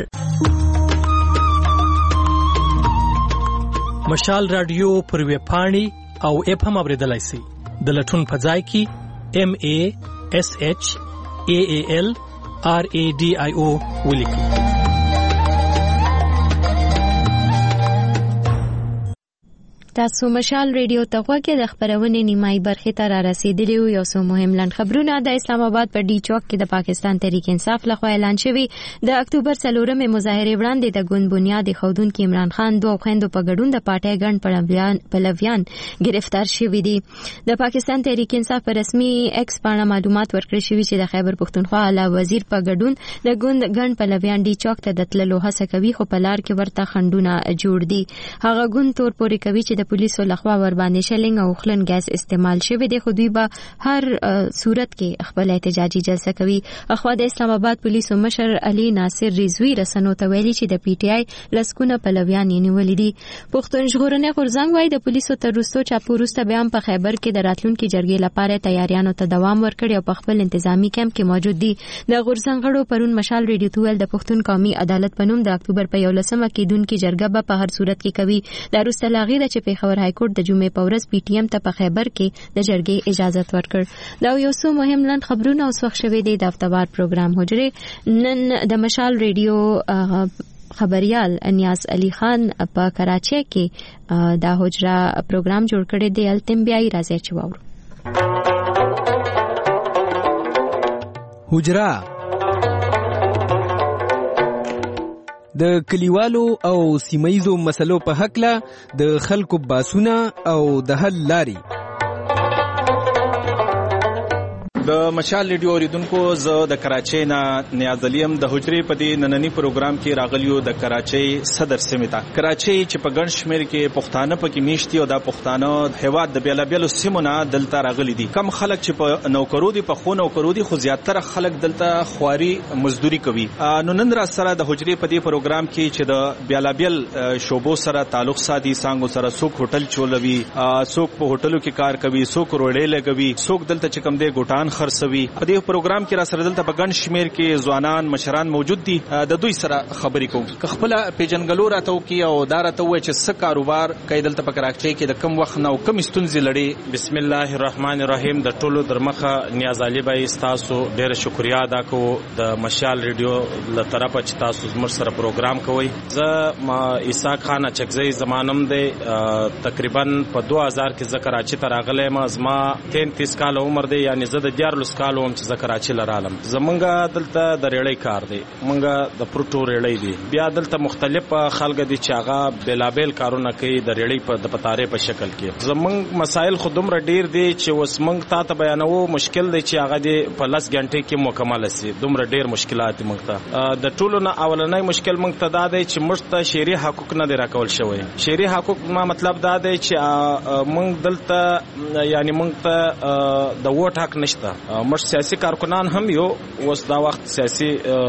مشال رادیو پر ویب پاڼې او اپ هم اوریدلای شئ د لټون په ځای کې MASHALRADIO ولیکئ تاسو مشال ریډیو ته غوږی د خبرونې نیمای برخې ته را رسیدلی یو څو مهم لن خبرونه د اسلام آباد په ډی چوک کې د پاکستان تحریک انصاف لخوا اعلان شوی د اکتوبر 4 مظاهره وړاندې د ګوند بنیاد خودونکو عمران خان دوه خويندو په ګډون د پارټي ګڼ پلویان گرفتار شوی دي د پاکستان تحریک انصاف په رسمي ایکس باندې معلومات ورکړي شوی چې د خیبر پښتونخوا اعلی وزیر په ګډون د ګوند ګڼ پلویان ډی چوک ته د تللو هڅه کوي خو په لار کې ورته خندونه جوړ دي هغه ګوند تور پوري کوي چې د پولیسو لخوا ور باندې شلنګ او خلن ګیس استعمال شوی دی خو دوی به هر صورت کې خپل احتجاجي جلسه کوي اخوا د اسلام آباد پولیسو مشر علي ناصر رضوی رسنو ته ویلي چې د پی ټی آی لسکونه پلویان یې نیولې دي پښتون ژغورنې غورځنګ وايي د پولیسو تر وروسته چاپوروسته بیا په خیبر کې د راتلونکو جرګې لپاره تیاریانو ته دوام ورکړي او په خپل انتظامی کیمپ کې موجود دي د غورځنګ غړو پرون مشال ریډیو تویل د پښتون قومي عدالت په نوم د اکتوبر په 11مه کې دونکو جرګه په هر صورت کې کوي د روسته لاغي د چپې خبر های کورټ د جمعې په ورځ پی ټی ایم ته په خیبر کې د جرګې اجازه ورکړ دا یو څو مهم لن خبرونه اوس وخت شوي دي د هفتوار پروګرام حجره نن د مشال ریډیو خبريال انیاس علي خان په کراچۍ کې دا حجره پروګرام جوړ کړی دی التم بیا راځي چې واورو حجره د کلیوالو او سیمایزو مسلو په حق له د خلکو باسونه او د حل لاري د مشال ریډیو اوریدونکو زه د کراچۍ نه نیاز علیم د حجرې په دې نننی پروګرام کې راغلیو د کراچۍ صدر سیمه ته کراچۍ چې په ګڼ شمېر کې پښتانه پکې میشتي او د پښتانه هیواد د بیلابیلو سیمو نه دلته راغلي دي کم خلک چې په نوکرو دي په خو نوکرو دي خو زیاتره خلک دلته خواري مزدوري کوي نو نن را سره د حجرې په دې پروګرام کې چې د بیلابیل شوبو سره تعلق ساتي څنګه سره څوک هوټل چولوي څوک په هوټلو کې کار کوي څوک روړې لګوي څوک دلته چې کم دی ګوټان خرڅوي په دې پروګرام کې را سره دلته په ګڼ شمېر کې ځوانان مشران موجود دي د دوی سره خبرې کوم خپل پیژنګلو راته وکي او دا راته وایي چې څه کاروبار کوي دلته په کراچۍ کې د کم وخت نه او کم ستونزې لري بسم الله الرحمن الرحیم د ټولو درمخه نیاز علي بای تاسو ډېر شکریا ادا کوم د مشال ریډیو له طرفه چې تاسو زموږ سره پروګرام کوي زه ما اسحاق خان چکزی زمانم دی تقریبا په 2000 کې زه کراچۍ ته راغلم زما 33 کال عمر دی یعنی زه د 14 کالو هم چې زه کراچۍ لرالم زمونږ دلته د ریړۍ کار دی مونږ د پروټو ریړۍ دی بیا دلته مختلف خلک دي چې هغه بلابل کارونه کوي د ریړۍ په د پتارې په شکل کې زمونږ مسایل خو دومره ډیر دي چې اوس مونږ ته بیانو مشکل دی چې هغه دی په 10 غنټې کې مکمل شي دومره ډیر مشکلات مونږ ته د ټولو نه اولنۍ مشکل مونږ ته دا دی چې مشت شهري حقوق نه دی راکول شوی شهري حقوق ما مطلب دا دی چې مونږ دلته یعنی مونږ ته د ووټ حق نشته مش سیاسي کارکنان هم یو اوس دا وخت سیاسي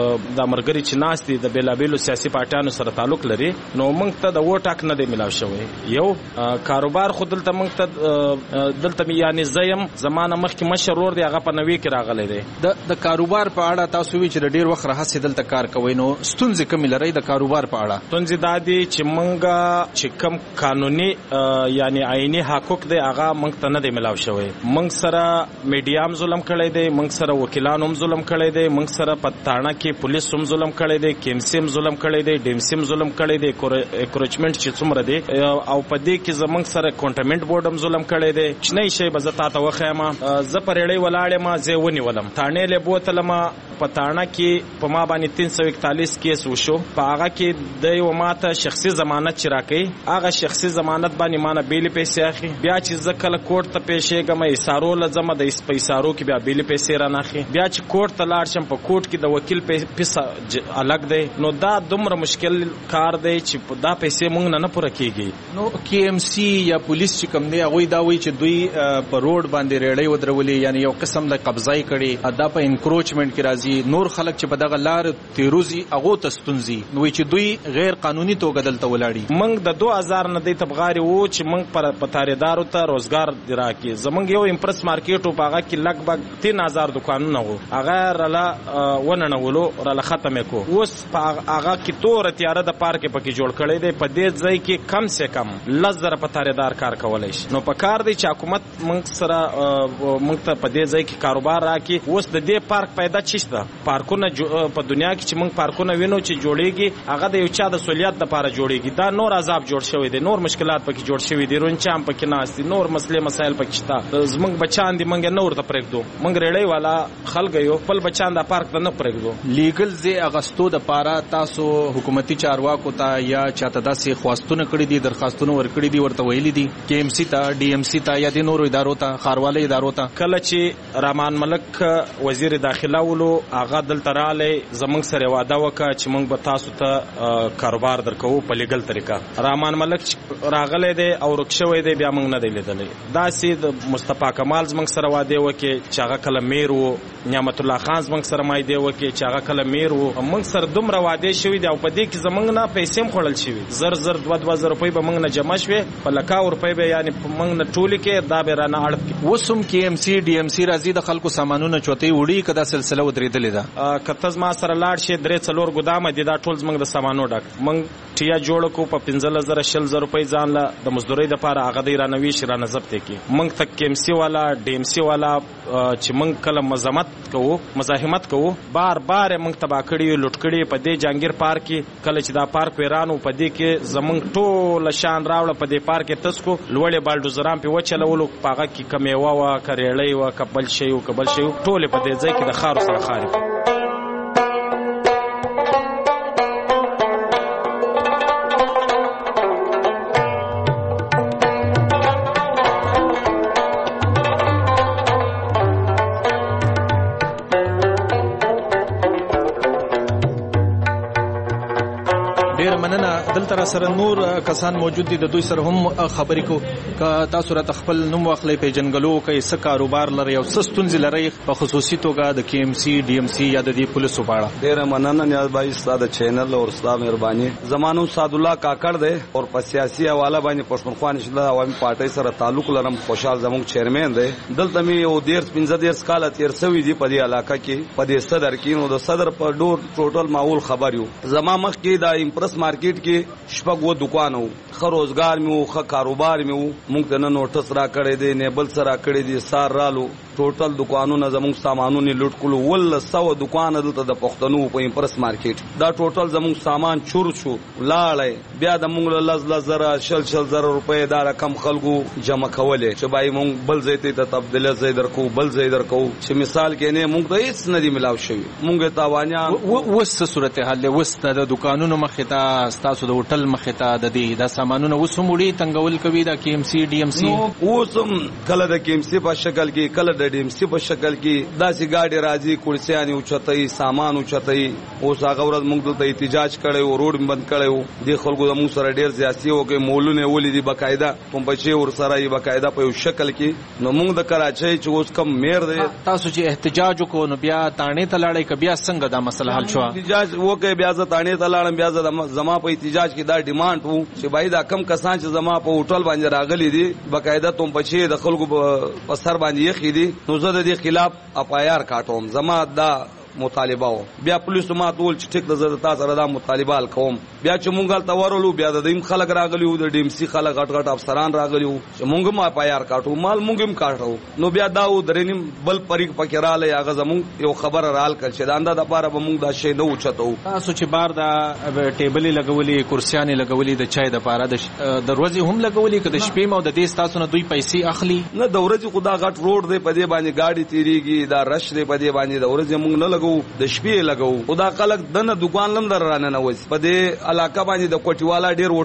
د مرګري چې ناس دي د بیلابیلو سیاسي پارټیانو سره تعلق لري نو موږ ته د ووټ حق نه دی ملاو شوی یو کاروبار خو دلته موږ ته دلته یعنی زیم زمانه مخکې مشر ور دی هغه په نوي کې راغلی دی د کاروبار په اړه تاسو وی چې ډیر وخت راځي دلته کار کوي نو ستونزې کوم لري د کاروبار په اړه ستونزې دا دي چې موږ چې کم قانوني یعنی عیني حقوق دی هغه موږ ته نه دی ملاو شوی موږ سره میډیامز ظلم کړی دی، موږ سره وکیلانو هم ظلم کړی دی، موږ سره په تاڼه کې پولیس هم ظلم کړی دی، KMC هم ظلم کړی دی، DMC هم ظلم کړی دی، اکروچمنټ چې څومره دی او په دې کې زموږ سره کونټمنټ بورډ هم ظلم کړی دی. شنه شی به زه تاته وښیم. زه په ریړۍ ولاړم، زه ونیولم، تاڼې له بوتلم، په تاڼه کې په ما باندې 341 کیس وشو. په هغه کې د یو ماته شخصي ضمانت چې راکړي، هغه شخصي ضمانت باندې مانه بیلې پیسې اخلي. بیا چې زه کله کورټ ته پیښېږم ایسارو لزم د ایسارو کې بیا بیلې پیسې را ناخي. بیا چې کورټ ته لاړ شم، په کورټ کې د وکیل پیسې الګ دی. نو دا دومره مشکل کار دی چې دا پیسې مونږ نه پوره کیږي. نو KMC یا پولیس چې کوم دی هغه دا وایي چې دوی په روډ باندې ریړۍ ودرولې، یعنی یو قسم د قبضای کړي، دا په انکروچمنت کې راځي. نور خلک چې په دغه لار تیروزي هغه ته ستونزي نو چې دوی غیر قانوني توګه دلته ولاړي. موږ د 2000 نه دی تبغاري وو چې موږ پر پتاریدارو ته روزګار دراکې. زمونږ یو امپرس مارکیټ په هغه کې لګبګ 3000 دکانونه وو، هغه رلا وننولو رلا ختمه کو. اوس په هغه کې تور تیار د پارک پکې جوړ کړی دی. په دې ځای کې کم سے کم 10,000 پتاریدار کار کولای شي. نو په کار دی چې حکومت موږ سره موږ ته په دې ځای کې کاروبار راکې. اوس د دې پارک پیدا چیشته پارکونه په دنیا کې چې موږ پارکونه وینو چې جوړیږي، هغه د یو چا د سہولیت لپاره جوړیږي. دا نور عذاب جوړ شوی دی، نور مشکلات پکې جوړ شوی دي، رونچام پکې ناشتي، نور مسلې مسایل پکې شته. زمونږ بچان دي موږ نه ورته پرېږدو. موږ ریړۍ والا خلک یو خپل بچان د پارک ته نه پرېږدو. لیګل زی اغستو د پاره تاسو حکومتي چارواکو ته یا چاته داسې خواستونه کړی دي، درخواستونه ورکړي دي، ورته ویلي دي KMC ته، DMC ته یا د نورو ادارو ته، ښاروالۍ ادارو ته؟ کله چې رحمان ملک وزیر داخله ولو هغه دلته رالی، زمونږ سره وعده وکړه چې موږ به تاسو ته کاروبار درکو په لیګل طریقه. رحمان ملک راغلی دی او ورک شوی دی، بیا موږ نه دی لیدلی. داسې د مصطفی کمال زمونږ سره وعده وکړي چې هغه کله میر و، نعمت الله خان زمونږ سره وعده وکړي چې هغه کله میر و. موږ سره دومره وعده شوي دي او په دې کې زمونږ نه پیسې هم خوړل شوي. زر 2,000 روپۍ به موږ نه جمع شوې، په لکاو روپۍ به یعنې موږ نه ټولې کې دا به رانه اړپ کړي. اوس هم KMC DMC راځي د خلکو سامانونه چوتې وړي که دا سلسله ودرېدلې ده؟ که ته زما سره لاړ شې 3-4 ګدامه دي، دا ټول زموږ د سامانو ډک. موږ ټیا جوړ کو په 15,000 روپۍ ځان له د مزدورۍ دپاره هغه دی رانه ویشي، رانه ضبط کړي. موږ ته KMC والا DMC والا چې موږ کله مزاحمت کوو بار بار موږ تباه کړي، لوټ کړي. په دې جهانګیر پارک کې کله چې دا پارک ویرانو، په دې کې زموږ ټول شان راوړه. په دې پارک کې تاسو لوړې بالډوزران په وچلولو، په هغه کې کمیوه وا، کریړۍ وا، کبل شي ټول په دې ځای کې د خارو سره خاري. دلته سره نور کسان موجود دي، د دوی سره هم خبرې کو. که تاسو راته خپل نوم واخلئ، پیژنګلو کوي، څه کاروبار لري او څه ستونزې لري په خصوصي توګه د KMC DMC یا د دې پولیسو په اړه؟ ډېره مننه نیاز بھائی ستاسو چینل او ستاسو مهرباني. زمانو سعد الله کاکړ دی او په سیاسي حواله باندې پښتونخوا نشله عوامي پارټۍ سره تعلق لرم. خوشحال زموږ چیرمن دی. دلته مې یو 15 کال تیر شوی دی په دې علاقه کې، په دې صدر کې. نو د صدر په ډور ټوټل معول خبر یو. زما مخ کې د امپرس مارکیټ کې شپږ دکانو، خو روزګار مې خو کاروبار مې مونږ ته نه نوټس را کړی دی، نه بل سره کړی دی. سار رالو ټوټل دکانونه زموږ سامانونه لوټ کړو. ول 100 دکان دلته د پښتنو په امپرس مارکیټ. دا ټوټل زموږ سامان چور شو لاړې. بیا د مونږ له 10,000 روپۍ دا رقم خلکو جمع کولې چې بای مونږ بل ځای ته تبدیل ځای درکو، بل ځای درکو. چې مثال کې نه مونږ ته هیڅ نه دی ملاو شوی. مونږ تاوانیان وسه صورتحال له وسته د دکانونو مخې ته، تاسو د هوټل مخې ته د دې دا سامانونه وسموړي تنګول کوي د KMC DMC. اوسم کله د KMC په شکل کې، کله د DMC په شکل کې داسې گاډي راځي، کورسیانې اوچتای، سامان اوچتای. اوس هغه ورځ موږ دلته احتجاج کړو، روډ بند کړو. د خلکو د موږ سره ډیر زیاتی وکي، مولونه ولې دي بقاعده کوم بچي ور سره یې بقاعده په یو شکل کې. نو موږ د کراچۍ چې اوس کم میر دی، تاسو چې احتجاج وکړو نو بیا تانه ته لاړې ک بیا څنګه دا مسله حل شو؟ احتجاج وکي بیا ځ تانه ته لاړم. بیا زما په احتجاج کې دا ډیماند وو چې بای دا کم کسان چې زما په هوټل باندې راغلي دي بقاعده توم بچي د خلکو په سر باندې یې خېدي. نو زه د دې خلاف FIR کاټوم. زما دا مطالبه و بیا پولیسو ما ټول چې ټیک د زړه تاسو سره دا مطالبه کوم بیا چې مونږ ته ورولو بیا د دیم خلک راغلی وو د ډي ام سي خلک غټ افسران راغلی وو چې مونږ ما پایار کاټو مال مونږ هم کاټو نو بیا دا و درنیم بل پریک پکې رااله هغه زمونږ یو خبر رال کړ چې دا انده د پاره به مونږ دا شی نه اوچتو تاسو چې بار دا ټیبل لګولې کرسیانې لګولې د چای د پاره د ورځې هم لګولې که د شپې مو د دې تاسو نه دوی پیسې اخلي نه د ورځې خدا غټ روډ دی په دې باندې گاډي تیریږي دا رش دی په دې باندې د ورځې مونږ نه لګو د شپې لګو خدا خلک دنه دکان لم در رانه نه وځي په دې علاقه باندې د کوټیوالا ډیر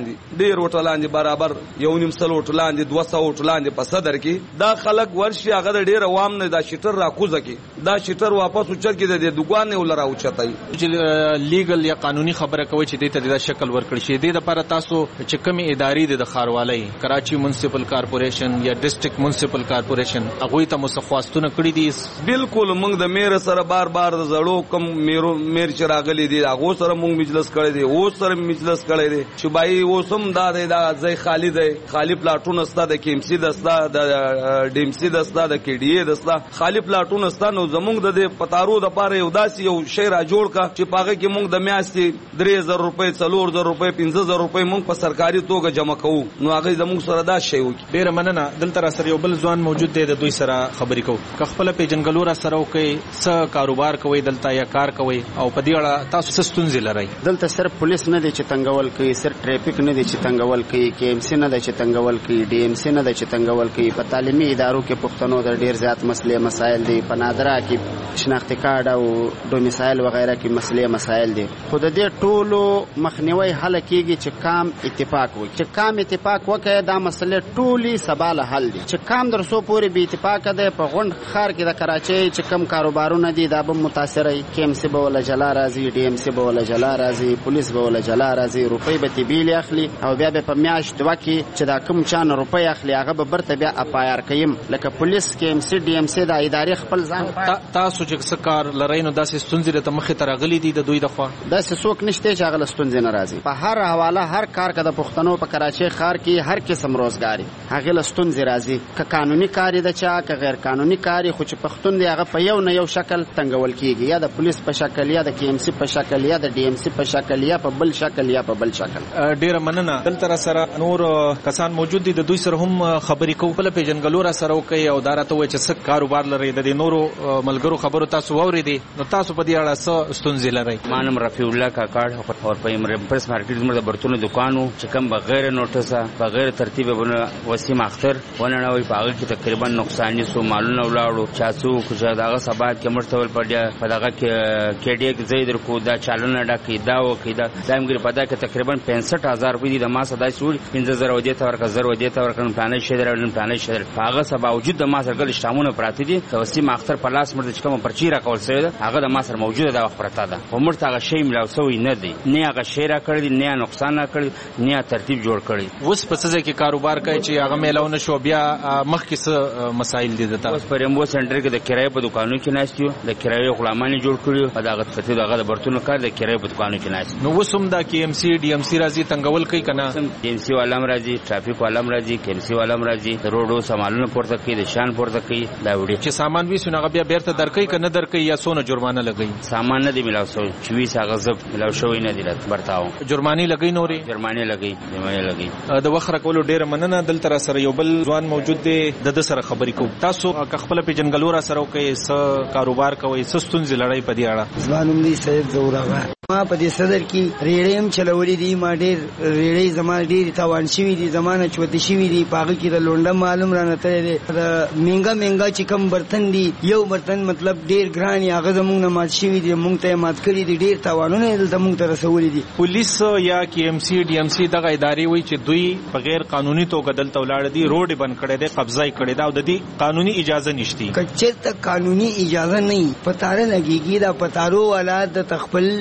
وټلان دي برابر 1.5 وټلان دي 200 وټلان دي په صدر کې دا خلک ورشي هغه ډیر عوام نه دا شټر راکوزه کې دا شټر واپس اوچت کې د دکان نه ولرا اوچتای چې لیګل یا قانوني خبره کوي چې دې ته د شکل ورکړ شي د لپاره تاسو چې کومي ادارې د خاروالۍ کراچي منسپل کارپوریشن یا ډیسټریکټ منسپل کارپوریشن هغه ته مسخواستونه کړی دي بالکل موږ د میر سره بار د زړو کم میر چې راغلي دي هغه سره موږ مجلس کړی دی او سره مجلس کړی دی چې بای اوسم دا ځای خالی دی خالی پلاټون استا د کیمسی دستا د ډي ام سي دستا د کی ډي اي دستا خالی پلاټون استا نو زموږ د پتارو د پاره یو داسې یو شی را جوړ کا چې پاګه کې موږ د میاشتې 3000 روپے 4000 روپے 15000 روپے موږ په سرکاري توګه جمع کوو نو هغه زموږ سره دا شی وکي ډیر مننه دلته سره یو بل ځوان موجود دی د دوی سره خبرې کوو که خپل پیجنګلو را سره کوي څه کاروبار کوي دلته یا کار کوي او په دې اړه تاسو څه ستونزې لرئ دلته صرف پولیس نه دی چې تنګول کوي صرف ټریفیک نه دی چې تنګول کوي کې ام سي نه دی چې تنګول کوي ډي ام سي نه دی چې تنګول کوي په تعلیمي ادارو کې پښتنو د ډیر زیات مسایل دي په نادره کې شناختی کارت او ډومیسایل وغیرہ کې مسایل دي خو د دې ټولو مخنیوي حل کیږي چې کام اتفاق وي چې کام اتفاق وکړي دا مسلې ټولي سباله حل دي چې کام درسو پورې به اتفاق ده په غونډ خار کې د کراچۍ چې کم کاروبارونه دي دا به متاثرای کې ام سي به ولا جلا راځي ډي ام سي به ولا جلا راځي پولیس به ولا جلا راځي روپۍ به تبیل اخلي او بیا به په میاشت دوه کې چې دا کم چان روپۍ اخلي هغه به برته بیا اپایر کيم لکه پولیس کې ام سي ډي ام سي د ادارې خپل ځان تاسو چې څه کار لرئ نو داسې ستونزې ته مخې ته راغلي دي د دوی د خوا داسې څوک نشته چې هغه ستونزې نه راځي په هر حواله هر کار کې د پښتنو په کراچۍ ښار کې هر قسم روزګاری هغه له ستونزې راځي که قانوني کاری د چا که غیر قانوني کاری خو چې پښتون دی هغه په یو نه یو شکل تنګول کیږي یا د پولیس په شکل یا د کې ام سي په شکل یا د ډي ام سي په شکل یا په بل شکل یا په بل شکل ډیر مننه دلته سره نور کسان موجود دي د دوی سره هم خبرې کوو په پیجنګلو را سره کوي او دارته وای چې څه کاروبار لري د نورو ملګرو خبرو تاسو واورېدي نو تاسو په دې اړه څه ستونزې لرئ مانم رفیع الله کاکړ او په امپرس مارکیټ زموږ د برتونو دکانو چې کوم بغیر نوټسه بغیر ترتیب بنه وسیم اختر ونه وي په هغه کې تقریبا نقصان سو مالونه ولاړو چاسو چې داغه سبات کې مرتبل پړیا په دغه کې کېډیک زید کو دا چالونه ډکې دا و کې دا زمګری په دا کې تقریبا 65000 روپۍ د ما صدا شو 15000 ودی ته ورکړه 0 ودی ته ورکړم پلانې شهر پلانې شهر هغه سبا وجود د ما سره ګل شامونه پراته دي وسیم اختر په لاس مرده چې کوم پرچی را کول سره هغه د ما سره موجوده دا وخت پراته ده عمر هغه شی ملاو سوی نه دی نه هغه شی را کړی نه نقصان نه کړی نه ترتیب جوړ کړی اوس په څه کې کاروبار کوي چې هغه میلاونه شو بیا مخکې څه مسایل دي دته اوس پر امبو سنټر کې د کرایې په دکانو کې ناشتیو د کرایې غلامان جوړ کړیو په دغه فتې دغه د برتونو کار د کرایې په دکانو کې ناشتیو نو وسوم دا کې ام سي ډي ام سي راځي تنګول کوي کنه ام سي والام راځي ټرافیک والام راځي ام سي والام راځي روډو سمالونه پورته کوي د شان پورته کوي دا وړي چې سامان وي سونه بیا بیرته درکې کنه درکې یا سونه جرمانه لګي سامان نه دی ملاو شوی چې وی هغه زب ملاو شوی نه دی راته برتاو جرمانی لګي نوري جرمانه لګي د وخت راکولو ډیر مننه دلته سره یو بل ځوان موجود دی د سره خبرې کوو تاسو خپل پیجنګلو را سره کوي څه کاروبار کوي څه ستونزې لړۍ په دې اړه ځوانوم دی سید زوراغه ما په دې صدر کې ریړېم چلولې دي ما ډېر ریړې زما ډېر تاوان شوی دي زمانه چوتې شوی دي پاګه کې د لونډه معلوم را نه ترې دي مهنګا چې کم برتن دي یو برتن مطلب ډېر ګران هغه زموږ نه مات شوی دي موږ ته مات کړی دي ډېر تاوانونه دلته موږ ته رسولې دي پولیس یا کې ام سي ډي ام سي دغه ادارې وایي چې دوی بغیر قانوني توګه دلته ولاړ دي روډ بند کړي دي قبضه کړي دا او د دې قانوني اجازه نشته کچې ته قانوني اجازه نه پتاره لګيږي دا پتارو والا د تخپل هر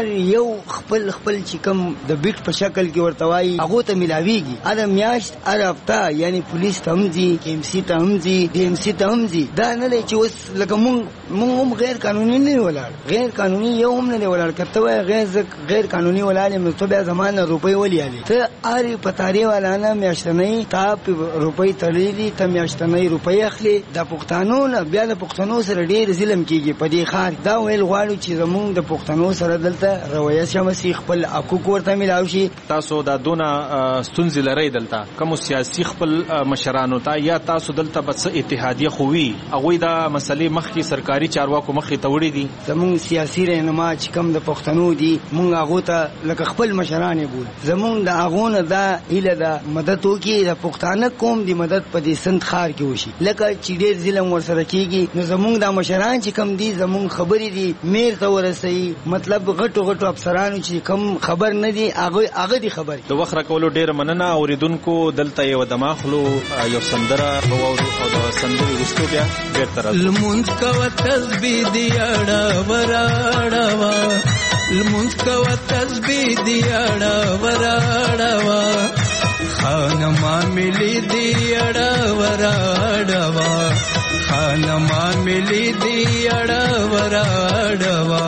یو خپل چې کوم د بیٹ په شکل کې ورتوي هغه ته ملاويږي اده میاشت اره هفته یعنی پولیس ته هم دي ام سي ته هم دي ډي ام سي ته هم دي دا نه دی چې اوس لکه مونږ هم غیر قانوني نه ولاړ غیر قانوني یو هم نه ولاړ کته وای غیر قانوني ولاړ مې ته بیا زمانه روپۍ وليالي ته اری پتاري والا نه میاشتنی تا روپۍ تړلې ته میاشتنی روپۍ اخلي د پښتنو نه بیا د پښتنو سره ډیر ظلم کیږي په دې خار دا ویل غواړو چې زمونږ د پښتنو سره دلته رویه شمسي خپل حقوق ورته ملاوي شي. تاسو دا دونه ستونزې لري دلته کوم سیاسي خپل مشرانو ته یا تاسو دلته بس اتحادیه خووي هغه دا مسلې مخکې سرکاري چارواکو مخې ته وړي دي زمونږ سیاسي رهنما چې کوم د پښتنو دي مونږ هغه ته لکه خپل مشران بول زمونږ د هغه دا اله د مدد وکي د پښتانه قوم دی مدد په دې سند خار کې وشي لکه چې ډېر ظلم ورسره کیږي نو زمونږ د مشران چې کم دي زمونږ خبرې دي میر ته ورسي مطلب غټو افسرانو چې کم خبر نه دي هغه دي خبر د وخت راکولو ډېر مننه اوریدونکو دلته یو دماغلو یو سندره او د سندري وستو بیا بیرته راځو لمونځ کوه تسبیح دی اړه وراړه لمونځ کوه تسبیح دی اړه وراړه خانما ملی دی اړه وراړه خانما ملی دی اړه وراړه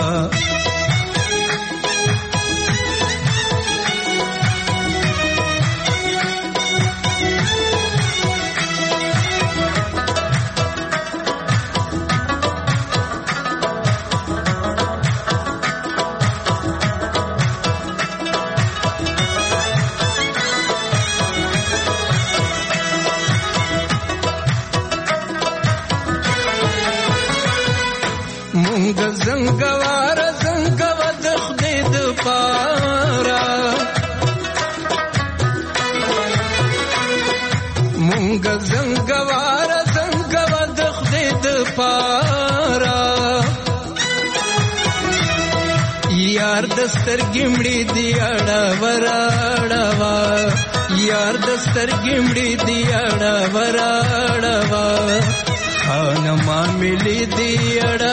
زنګوار زنګو د خدای د پارا مونږ زنګوار زنګو د خدای د پارا یار د سترګې مړې دی اړه وراړه یار د سترګې مړې دی اړه وراړه خانما ملی دی اړه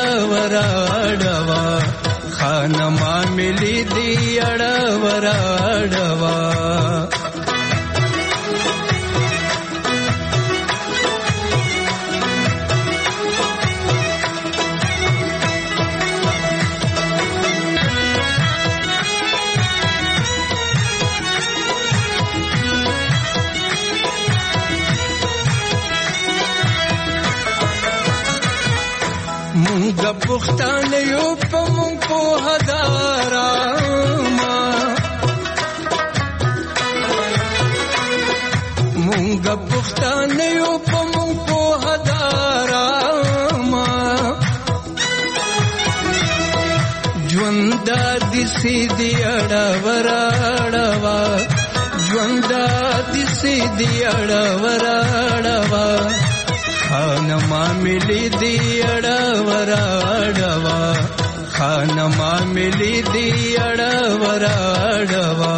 وراړه خانما ملی دی اړه وراړه مونږ پښتانه یو په مونږ په هزارا مونږ پښتانه یو په مونږ په هزارا ژوند د سیدی اړه وراړه ژوند د سیدی اړه وراړه خانما ملی دی اړه وراړه خانما ملی دی اړه وراړه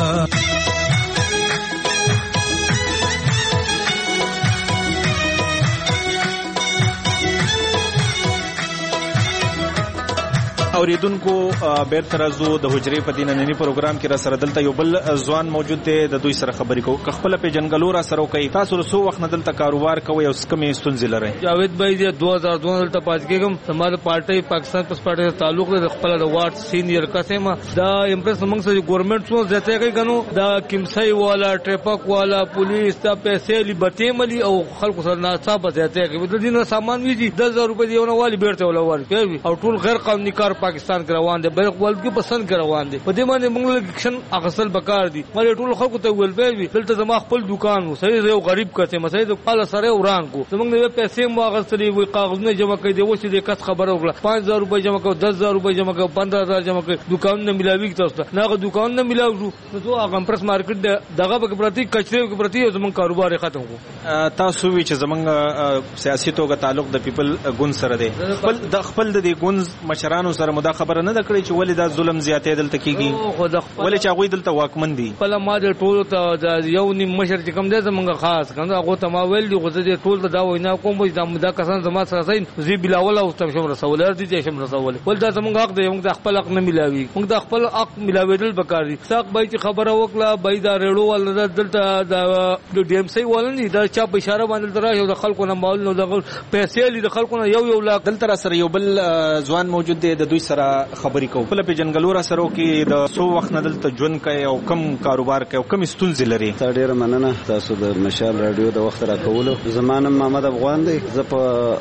اوریدونکو بیرته راځو د حجرې په دیننی پروګرام کې را سره دلته یو بل ځوان موجود دی د دوی سره خبرې کوو خپل په جنګلو را سره کوي تاسو له څو وخت نه دلته کاروبار کوي او څه کمې ستونزې لري جاوید بھائی دی 2002 دلته پاتې کېږم زموږ پارټي پاکستان پس پارټي سره تعلق دی خپل د وارډ سینیئر قسمه دا امپریس موږ سره ګورنمنت څو زیاته کوي کنو دا کیمسای والا ټریپک والا پولیس دا پیسې لیبرټي ملي او خلکو سره ناڅاپه زیاته کوي د دینه سامان ویږي 10000 روپۍ دیونه والی بیرته ولا ورکوي او ټول غیر قانوني کار پاکستان کې روان دي بلکې ولګي پسند کې روان دي په دې باندې موږ الیکشن اغسل بکار دي مله ټول خلکو ته ویل وی دلته زما خپل دکان وو صحیح یو غریب کته مسید خپل سره وران کو زموږ نه پیسې مو اغسلې وي کاغذونه جمع کړي دی وڅ دې کس خبره وکړه 5000 روپۍ جمع کړو 10000 روپۍ جمع کړو 15000 جمع کړو دکان نه ملاوي تاسو نه دکان نه ملاوي نو هغه امپرس مارکیټ دغه په پرتی کچره په پرتی زموږ کاروبار ختم کو تاسو وی چې زموږ سیاسي توګه تعلق د پیپل ګوند سره دی خپل د ګوند مشرانو سره سره مدا خبره نه د کړی چې ولې دا ظلم زیاتې دلته کیږي ولې چې هغه دلته واکمن دي په ما د ټول ته د یو نیم مشر چې کوم دی زمونږ خاص کنه هغه ته ما ویل دي غوځي د ټول ته دا وینا کوم چې دا کسان زما سره سین زی بلاول او تم شم رسول دي چې شم رسول ول دا زمونږ حق دی موږ د خپل حق نه ملاوي موږ د خپل حق ملاویدل بکاري ساق بای چې خبره وکړه بای دا ریړو ول دلته د ډي ام سي ولني دا چا په اشاره باندې درا یو د خلکو نه مال نو د پیسې لري د خلکو نه یو لاک دلته سره یو بل ځوان موجود دی د دوی سره خبرې کوو په جنګلور سره کې د سو وخت نه دلته ژوند کوي او کم کاروبار کوي او کم ستونزې لري. ډېر مننه تاسو د مشال رادیو د وخت راکولو. زمانه محمد افغان دی زه په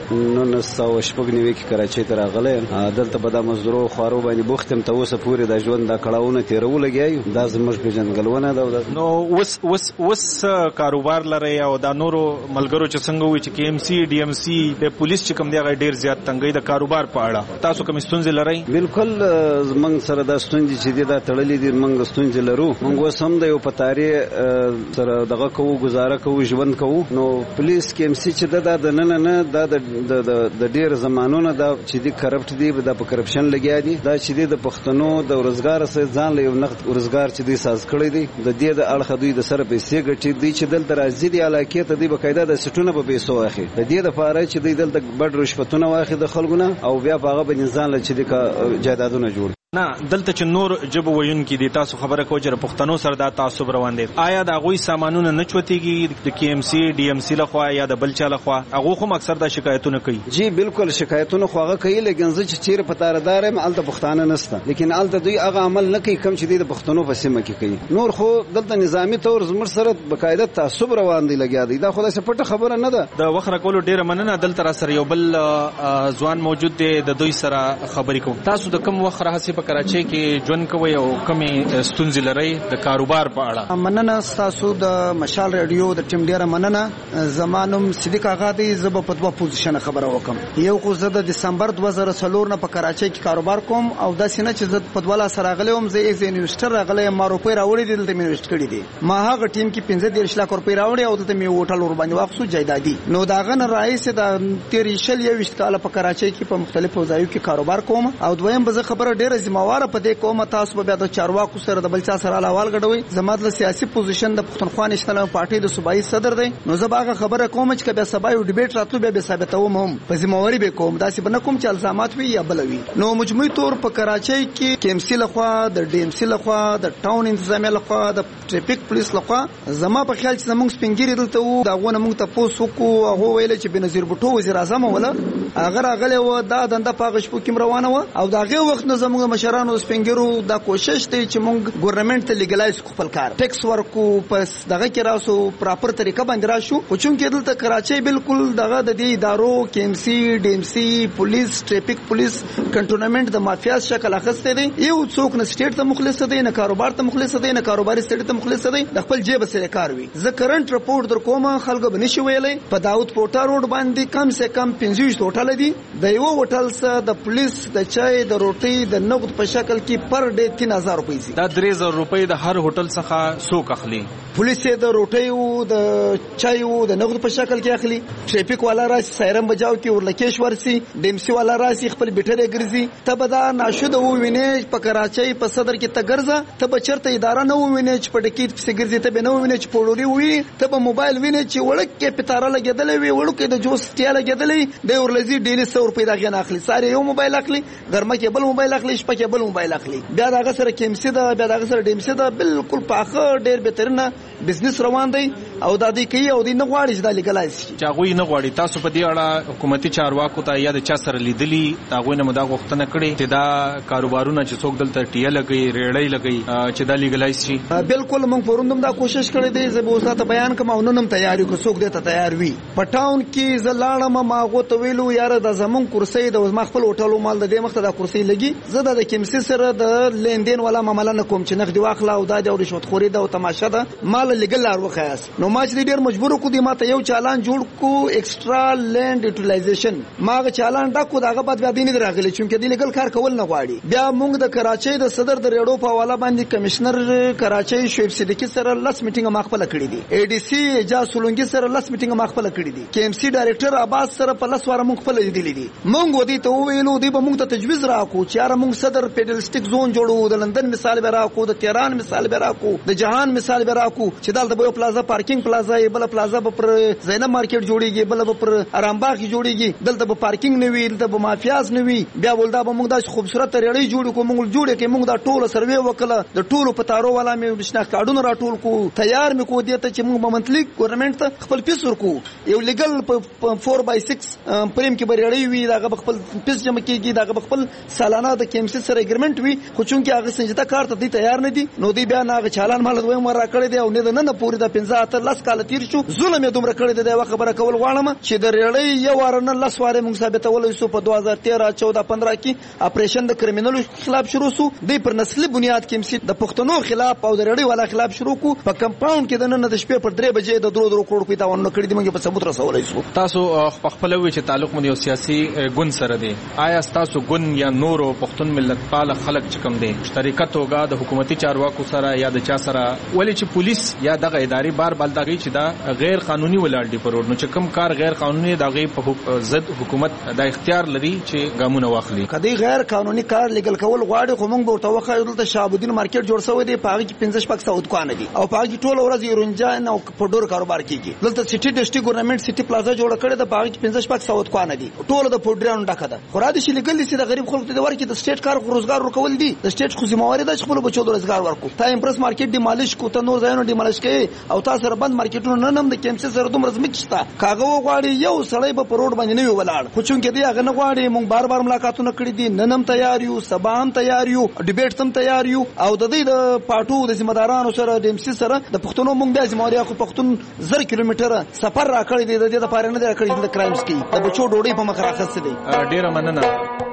1990 کې کراچۍ ته راغلی دلته به د مزدورو خوارو باندې بوخت یم ته اوسه پورې د ژوند د کړاوونه تیرو لګیایو دا زموږ پیژندګلونه ده. نو اوس کاروبار لري او دا نورو ملګرو چې څنګه وي چې کې ام سی ډي ام سی د پولیس چې کوم دی هغه ډېر زیات تنګي د کاروبار په اړه تاسو کوم ستونزې لري؟ بالکل موږ سره د ستونزې چې دي دا تړلې دي موږ ستونزې لرو موږ اوس هم د یو پتاري سره دغه کوو گزاره کوو ژوند کوو نو پولیس کې ام سی چې دا د نه دا د ډېر زمانونو دا چې دي کرپټ دي دا په کرپشن لګیا دي دا چې دي د پښتنو د روزګار سره ځان له یو نقد روزګار چې دي ساز کړی دي د دې د اړخ دوی د سره پیسې ګټي دي چې دلته راځي دي علاقې ته دي بقاعده د سټونه په پیسو واخلي د دې د فاره چې دي دلته بډ رشوتونه واخلي د خلکونه او بیا په هغه باندې ځان له چې دي جایدادونه جوړ نه دلته چې نور جب وینونکي دي تاسو خبره کوئ چې پښتنو سره دا تعصب روان دي آیا د هغوی سامانونه نه چوتېږي د کې ام سی ډي ام سی لخوا یا د بل چا لخوا هغه خو اکثر دا شکایتونه کوي؟ جی بالکل شکایتونه خو هغه کوي لیکن زه چې چیرې په تاردار یم هلته پښتانه نشته لیکن هلته دوی هغه عمل نه کوي کوم چې دوی د پښتنو په سیمه کې کوي نور خو دلته نظامي طور زموږ سره بقاعده تعصب روان دی لګیا دی دا خو داسې پټه خبره نه ده. د وخت راکولو ډېره مننه. دلته را سره یو بل ځوان موجود دی د دوی سره خبرې کوو. تاسو د کوم وخت راهسې په کراچۍ کې ژوند کوي او کومې ستونزې لري د کاروبار په اړه؟ مننه تاسو د مشال رادیو د ټیم ډیره مننه. زمانم صدیق آغا دی زب په دوه پوزیشن خبره وکم. یو خو زه د دسمبر 2004 نه په کراچۍ کې کاروبار کوم او دا سینه چې زه په دوله سره راغلی وم زه ایز انویسټر راغلی ما روپۍ راوړې دي دلته مې انویسټ کړي دي ما هغه ټیم کې 15 لک روپۍ راوړې او دلته مې هوټل ور باندې واخصو جایدادي نو داغه نه رئیس د 13 کال په کراچۍ کې په مختلفو ځایو کې کاروبار کوم او دویم به زه خبره ډیره ذمہواره په دې کوم تاسو به بیا د چارواکو سره د بل چا سره احوال غډوي زموږ د سیاسي پوزیشن د پښتونخوا نېشنل پارټي د صوبایي صدر دی نو زه باغه خبره کوم چې بیا سبا یو ډیبیټ راتلو بیا به ثابتوم هم په ذمہواری به کوم داسې بنه کوم چې الزامات وي یا بلوي نو مجموعي تور په کراچۍ کې کیم سی لخوا د ډي ام سی لخوا د ټاون انتظامیه لخوا د ټریفیک پولیس لخوا زما په خیال چې زموږ سپینګری دلته وو دا غونه موږ ته پوسو کو هغه ویل چې بنظیر بوټو وزیر اعظم ولا اگر اغله و دا دنده پاغش په کوم روانه و او داغه وخت نه زموږ مشرانو سپینګرو دا کوشش دی چې موږ ګورنمنت ته لیګلایز خپل کار ټیکس ورکو پس دغه کې راسو پراپر طریقه باندې راشو خو چونکې دلته کراچۍ بالکل دغه د دې ادارو کې ام سی ډي ام سی پولیس ټریفیک پولیس کنټرولمنت د مافیا شکل اخسته دی یو څوک نه سټیټ ته مخلص دی نه کاروبار ته مخلص دی نه کاروباري سټیټ ته مخلص دی د خپل جیب سره کار وي زه کرنٹ رپورټ در کومه خلکو بنشي ویلې په داوود پورټا روډ باندې کم سے کم 25 هوټل دي د یو هوټل سره د پولیس د چای د روټي د نقد په شکل کې پر ډے 3000 روپۍ دي دا 3000 روپۍ د هر هوټل څخه څوک اخلي پولیس د روټي او د چای او د نقد په شکل کې اخلي ټریفیک والا راشي سایرم بجاو کې ورلکیش ورسي ډیمسی والا راشي خپل بیٹره ګرځي ته به دا ناشد وو وینې په کراچۍ په صدر کې تګرځه ته به چرته اداره نه وینې چې په ډکیت په ګرځي ته به نه وینې چې پوړوري وي ته به موبایل وینې چې وړک کې پتاره لګیدلې وي وړو کې د جوس ټیا لګیدلې د ورلزي ډیلی 100 روپۍ دا غن اخلي ساره یو موبایل اخلي ګرمه کې بل موبایل اخلي شپه کې بل موبایل اخلي بیا دا سره کیمسی دا بیا دا سره ډیمسی دا بالکل پاخه ډیر بهترنه بزنس روان دی او دا دی کوي او دی نه غواړي چې دا لیګلایز شي چې هغه نه غواړي تاسو په دې اړه حکومتي چارواکو ته یا د چا سره لیدلی هغه نه مدا غوښتنه کړې چې دا کاروبارونه چې څوک دلته ټیا لګي ریړۍ لګي چې دا لیګلایز شي بالکل موږ پروندم دا کوشش کړې دی زه به اوس ته بیان کوم او نن تیاری کو څوک دته تیار وي پټاون کې زلاړم ما غو ته ویلو یاره د زمون کرسي د ما خپل هوټلو مال د دې مخته دا کرسي لګي زه د کیمسی سره د لیندین ولا معاملې نه کوم چې نقد واخلا او دا د رشوت خوري دا او تماشه ده مال لګل لار وخیاس نو ما چې ډیر مجبور کو دي ما ته یو چالان جوړ کو ایکسترا لینډ یوټیلایزیشن ماغه چالان ډکو داغه بعد بیا دیني راغلی چې دی لګل کار کول نه غواړي بیا موږ د کراچۍ د صدر د ریډو په حواله باندې کمشنر کراچۍ شعیب صدیقی سره لاس میټینګ مخبل کړی دی ای ډي سي اجازه سولونګي سره لاس میټینګ مخبل کړی دی کې ام سی ډایریکټر عباس سره په لاس واره موږ خپل لیدلی دي موږ ودی ته ویلو دی به موږ ته تجویز راکو چې یاره موږ صدر پیډلسټیک زون جوړو د لندن مثال به راکو د تهران مثال به راکو د جهان مثال به راکو چې دلته به پلازا پارکینګ پلازا بل پلازا به پر زینب مارکیټ جوړیږي بل به پر ارامباغ جوړیږي دلته به پارکینګ نه وي دلته به مافیاز نه وي بیا ولدا به موږ د خوبصورت ریړۍ جوړ کو موږ جوړ کې موږ دا ټول سروې وکړه د ټولو په تارو والا مې نشنا کارډونه راټول کو تیار مې کو دي ته چې موږ منتلی ګورنمنت ته خپل پیس ورکو یو لیګل په 4/6 پریم کې بریړی وي دا خپل پیس جمع کیږي دا خپل سالانه د کیمسی سره اګریمنت وي خو چونکې هغه سنجیده کار ته دی تیار نه دي نو دی بیا نه چالان مال دوی مر راکړی دی او نه نه پوری د 15 کال تیر شو ظلم یې دومره کړی دی دا خبره کول غواړم چې د ریړی یو ورنه لس واره موږ ثابتولای سو په 2013 14 15 کې اپریشن د کریمینل خلاف شروع سو دی پر نسلی بنیاد کیمسی د پښتنو خلاف او د ریړی والا خلاف شروع کو په کمپاوند کې د نن د شپې پر 3 بجې د 2 کروڑ روپۍ تاوان کړی دی موږ په ثبوت رسولای سو تاسو خپل وی چې تعلق مو یو سیاسي ګوند سره دی آیا تاسو ګوند یا نورو پښتون ملت پال خلک چې کوم دي شریکت توګه د حکومتي چارواکو سره یا د چا سره ولې چې پولیس یا دغه ادارې بار بلداږي چې دا غیر قانوني ولاړ دي پروړ نو چې کوم کار غیر قانوني دغه په ضد حکومت د اختیار لري چې ګامونه واخلي کدی غیر قانوني کار لیګل کول غواړي خو موږ ورته وخایو دلته شابودین مارکیټ جوړ شوی دی پاږي کې 15 شپږ سعود کوانه دي او پاږي ټول ورځ یورنجان او پډور کاروبار کیږي دلته سټي ډسټي ګورنمنت سټي پلازا جوړ کړی د پاږي کې 15 شپږ سعود کوانه دي ټول د پډریانو ډکه ده خو را دي چې لیګل دي د غریب خلکو ته ورکې د سټیټ کار روزګار ورکول دي د سټیټ خو ذمہواری ده چې خپل بچو د روزګار ورکو تا امپرس مارکیټ ډیمالیش کو ته نور ځایونو ډیمالیش کوي او تاسو سره بند مارکیټونو نه نم د کیمسي سره دومره زمکشتا کاغه وغواړي یو سړی په روډ باندې نه ولاړ خو چونکې دی هغه نه غواړي مونږ بار بار ملاقاتونه کړی دي ننم تیار یو سبا هم تیار یو ډیبیټ هم تیار یو او د دې د پاټو د ذمہ دارانو سره د امسي سره د پښتونو مونږ بیا ذمہواری خو پښتون 1000 کیلومتر سفر را کړی دی د دې لپاره نه دی کړی د کرایمز کې د بچو ډوډۍ په مخ راخسته دی ډیره مننه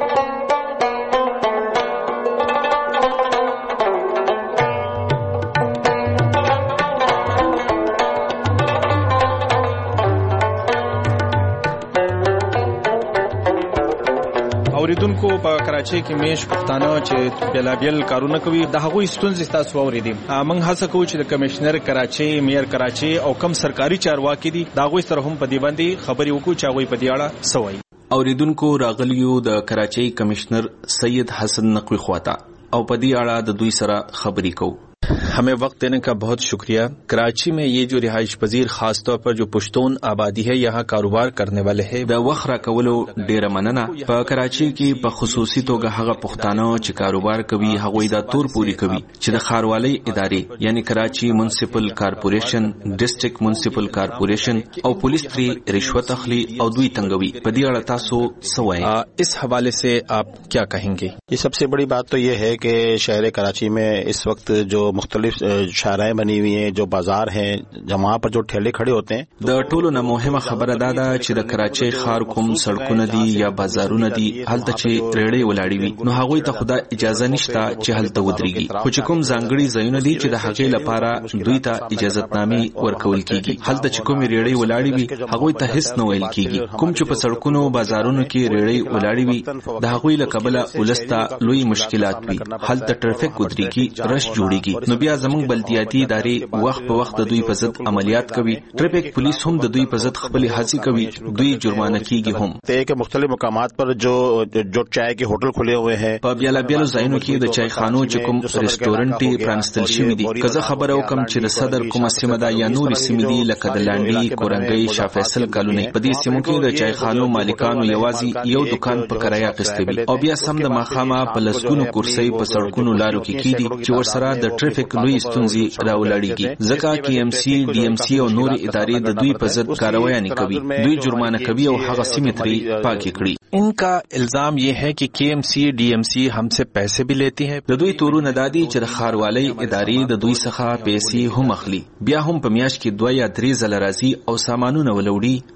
اوریدونکو په کراچۍ کې میش پښتانه چې بلابل کارونه کوي د هغوی ستونزې تاسو اوریدي موږ هڅه کوو چې د کمشنر کراچۍ میر کراچۍ او کم سرکاري چارواکي دي دا غوي سره هم په دی باندې خبري وکړو چې غوي په دی اړه سوي اوریدونکو راغلیو د کراچۍ کمشنر سید حسن نقوی خواتا او په دی اړه د دوی سره خبري کوو हमें वक्त देने का बहुत शुक्रिया। कराची में ये जो रिहाइश पजीर खास तौर पर जो पुश्तून आबादी है यहाँ कारोबार करने वाले है د وخره کولو ډیره مننه په کراچۍ کې په خصوصي توګه هغه پښتانه چې کاروبار کوي هغه د تور پوری کوي چې د خاروالۍ ادارې یعنی کراچي منسپل کارپوریشن ډیسټریکټ منسپل کارپوریشن او پولیس تری رشوت اخلي او دوی تنګوي په دې اړه تاسو سوای इस हवाले से आप क्या कहेंगे? ये सबसे बड़ी बात तो ये है कि शहर कराची में इस वक्त जो मुख्तलिफ शाराएं बनी हुई हैं जो बाजार हैं जहाँ पर जो ठेले खड़े होते हैं د ټولو نه مهمه خبره دا ده چې د کراچۍ ښار کوم سړکونه دي یا بازارونه دي هلته چې ریړې ولاړې وي نو هغوی ته خدا اجازه نشته چې هلته ودرېږي خو چې کوم ځانګړي ځایونه دي چې د هغې لپاره دوی ته اجازتنامې ورکول کیږي هلته چې کومې ریړې ولاړې وي هغوی ته هیڅ نه ویل کیږي کوم چې په سړکونو بازارونو کې ریړې ولاړې وي د هغوی له کبله ولس ته لوی مشکلات وي هلته ټرافیک ودرېږي رش جوړیږي نو بیا زموږ بلدیاتي ادارې وخت په وخت د دوی په ضد عملیات کوي ټرافیک پولیس هم د دوی په ضد خپل هڅې کوي دوی جرمانه کیږي هم ته مختلف مقامات پر جو چای کے ہوٹل کھلے ہوئے ہیں په بیلابیلو ځایونو کې د چای خانو چې کوم ریسټورانټ پرانستل شوی دي کزه خبره وکم چې د صدر کومه سیمه دا یا نور سیمې دي لکه د لانډي کورنګي شاه فیصل کالونی په دې سیمو کې د چای خانو مالکانو یوازې یو دکان په کرایه اخیستی وي او بیا سم د ماخامه په لسګونو کرسۍ په سړکونو لارو کې کیدي چې ورسره د ټریفیک لوی ستونزې راولاړيږي ځکه کې ام سی ډي ام سی او نور ادارې د دوی په ضد کاروایی نه کوي دوی جرمانه کوي او هغه سیمې ترې پاکي کړي इनका इल्जाम ये है कि KMC DMC हमसे पैसे भी लेती है د دوی تورونه دادي چې د خاروالۍ ادارې د دوی څخه پیسې هم اخلي بیا هم په میاشت کې 2 یا 3 ځله راځي او سامانونه ولوړي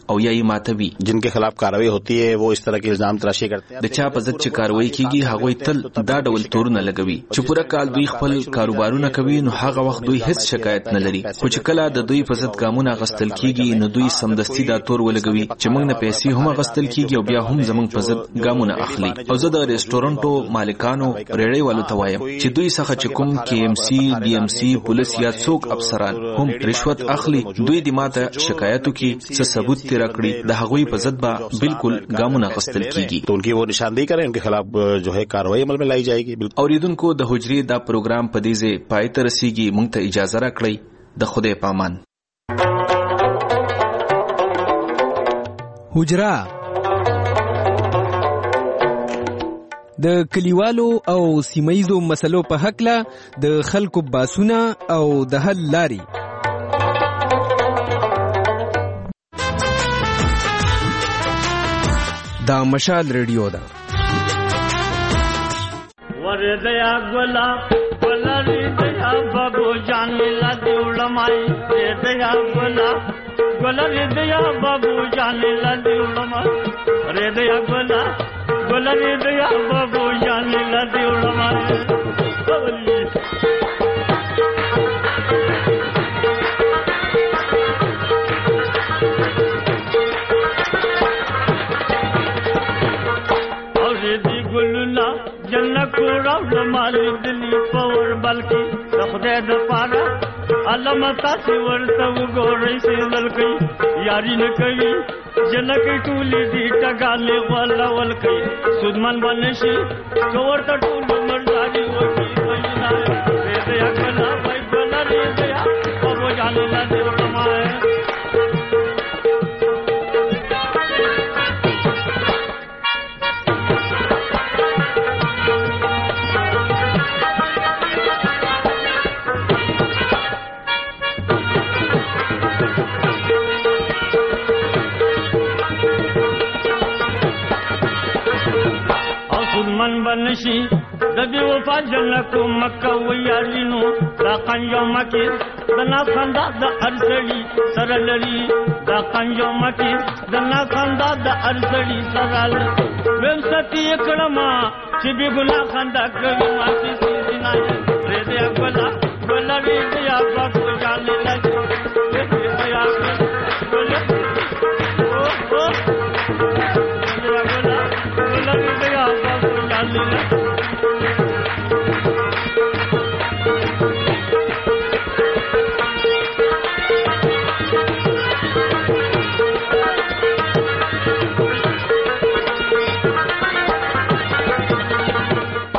او یا یې ماتوي. जिनके खिलाफ कार्रवाई होती है वो इस तरह के इल्जाम तराशी करते हैं. د چا په ضد چې کاروایی کیږي هغه تل دا ډول تورونه لګوي چې پوره کال دوی خپل کاروبارونه کوي، نو هغه وخت دوی هیڅ شکایت نه لري. خو چې کله د دوی په ضد ګامونه غستل کیږي نو دوی سمدستي دا تور ولګوي چې موږ نه پیسې هم غستل کیږي او بیا هم زموږ په ضد ګامونه اخلي. او زه د ریسټورانټو مالکانو ریړۍ والو ته وایم چې دوی څخه چې کوم KMC DMC پولیس یا څوک افسران هم رشوت اخلي، دوی د ماته شکایتو کې څه ثبوت تیر کړی د هغوی په ضد به بالکل ګامونه غستل کیږي. तो उनकी वो निशानदेही करें, उनके खिलाफ जो है कार्रवाई अमल में लाई जाएगी. اوریدونکو د حجرې دا پروګرام په دې ځای پای ته رسیږي. موږ ته اجازه راکړئ. د خدای پامان. حجره د کلیوالو او سیمایزو مسلو په حقله د خلکو باسونه او د حل لاري. دا مشال ریډیو ده. وردیا ګلا ولری دیا بابو جان لا دیولمای دیا ګلا ولری دیا بابو جان لا دیولمای ردیا ګلا ولری دیا بابو جان لا دیولمای جنت راول مال دلی پور بلکی خدای د پاره علم تاسو ورته وګورئ چې ولکې یاري نه کوي جنک ټولې دي ټګالې ولا ولکې سودمن بنشي ورته ټول مرزاري وکی وینا دې اکلا وای بلری دې او جان لا دې ورمای من بنشي دبي وفا جنکو مکه ویالینو دا قنجو مکی دنا خندا د ارسلی سرلری دا قنجو مکی دنا خندا د ارسلی سرل ویم ستی کړما چې بي ګنا خندا کوي ما سي سينا دې دې ګلا ګلري